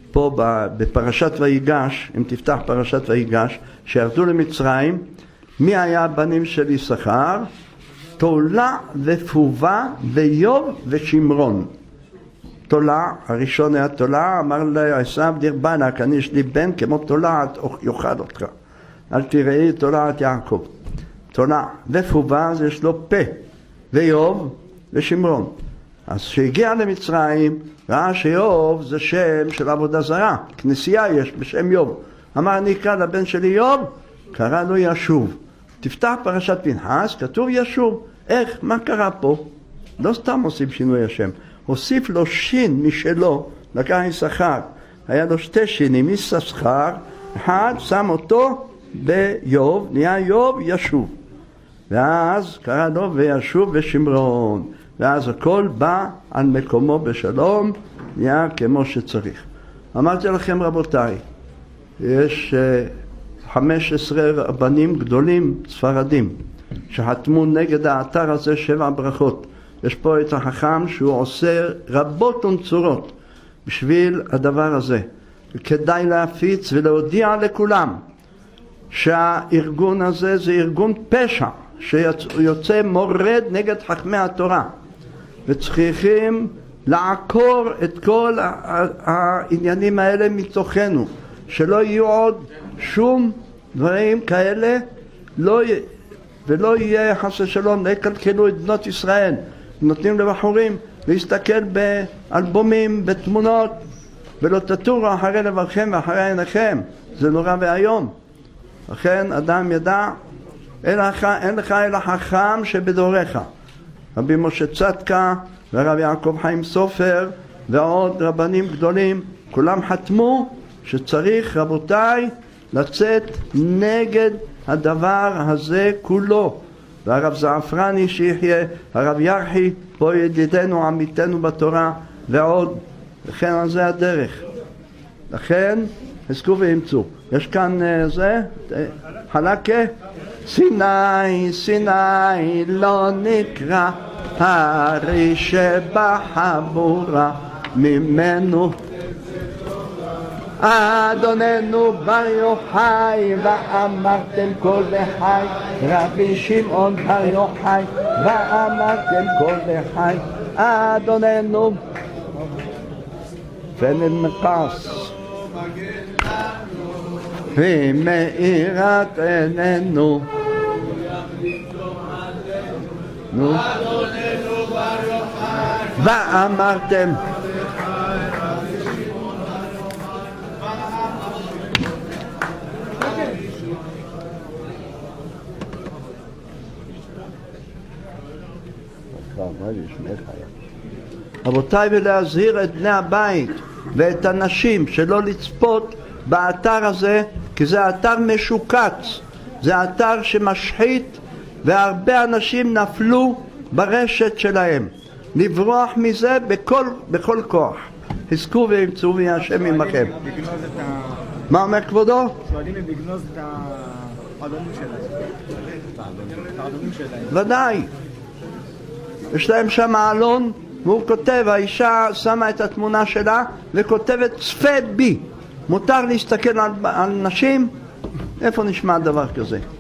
פה בפרשת ויגש, אם תפתח פרשת ויגש, שירדו למצרים, מי היה הבנים של יששכר? תולה ופובה ויוב ושמרון. תולה, הראשון היה תולה, אמר לעשיו דיר בנק, אני יש לי בן כמו תולעת יאכל אותך, אל תראי תולעת יעקב. תולה ופובה אז יש לו פה, ויוב ושמרון. אז שהגיע למצרים ראה שיוב זה שם של עבודה זרה, כנסייה יש בשם יוב, אמר אני אקרא לבן שלי יוב, קרא לו ישוב. תפתח פרשת פנחס, כתוב ישוב. איך? מה קרה פה? לא סתם עושים שינוי השם, הוסיף לו שין משלו, לקח יששכר, היה לו שתי שינים, יששכר, אחד שם אותו ביוב, נהיה יוב ישוב, ואז קרא לו וישוב ושמרון, ואז הכל בא על מקומו בשלום, נהיה כמו שצריך. אמרתי לכם רבותיי, יש 15 רבנים גדולים ספרדים שחתמו נגד האתר הזה 7 ברכות. יש פה את החכם שהוא עושה רבות ונצורות בשביל הדבר הזה. כדאי להפיץ ולהודיע לכולם שהארגון הזה זה ארגון פשע שיוצא מורד נגד חכמי התורה, וצריכים לעקור את כל העניינים האלה מתוכנו, שלא יהיו עוד שום דברים כאלה, ולא יהיה חס ושלום, לא יקלקלו את בנות ישראל. נותנים לבחורים להסתכל באלבומים, בתמונות, ולא תטורו אחרי לברכם ואחרי עיניכם, זה נורא והיום. לכן אדם ידע, אין לך אלא חכם שבדורך. רבי משה צדקה ורבי יעקב חיים סופר ועוד רבנים גדולים, כולם חתמו שצריך רבותיי לצאת נגד הדבר הזה כולו. והרב זעפרני שיחיה, הרב ירחי, פה ידידנו עמיתנו בתורה ועוד, לכן על זה הדרך. לכן חזקו ואמצו. יש כאן זה חלקה, סיני סיני לא נקרא הרי שבחבורה ממנו אדוננו בר יוחאי ואמרתם כל לחי, רבי שמעון בר יוחאי ואמרתם כל לחי, אדוננו ונמקס ומאירת עינינו אדוננו בר יוחאי ואמרתם רבותיי, ולהזהיר את בני הבית ואת הנשים שלא לצפות באתר הזה, כי זה אתר משוקץ, זה אתר שמשחית, והרבה אנשים נפלו ברשת שלהם. לברוח מזה בכל כוח. חזקו ואמצו ויהיה השם עמכם. מה אומר כבודו? שואלים אם לגנוז את האדונים שלהם. ודאי. יש להם שם עלון, והוא כותב, האישה שמה את התמונה שלה וכותבת צפה בי. מותר להסתכל על נשים? איפה נשמע דבר כזה?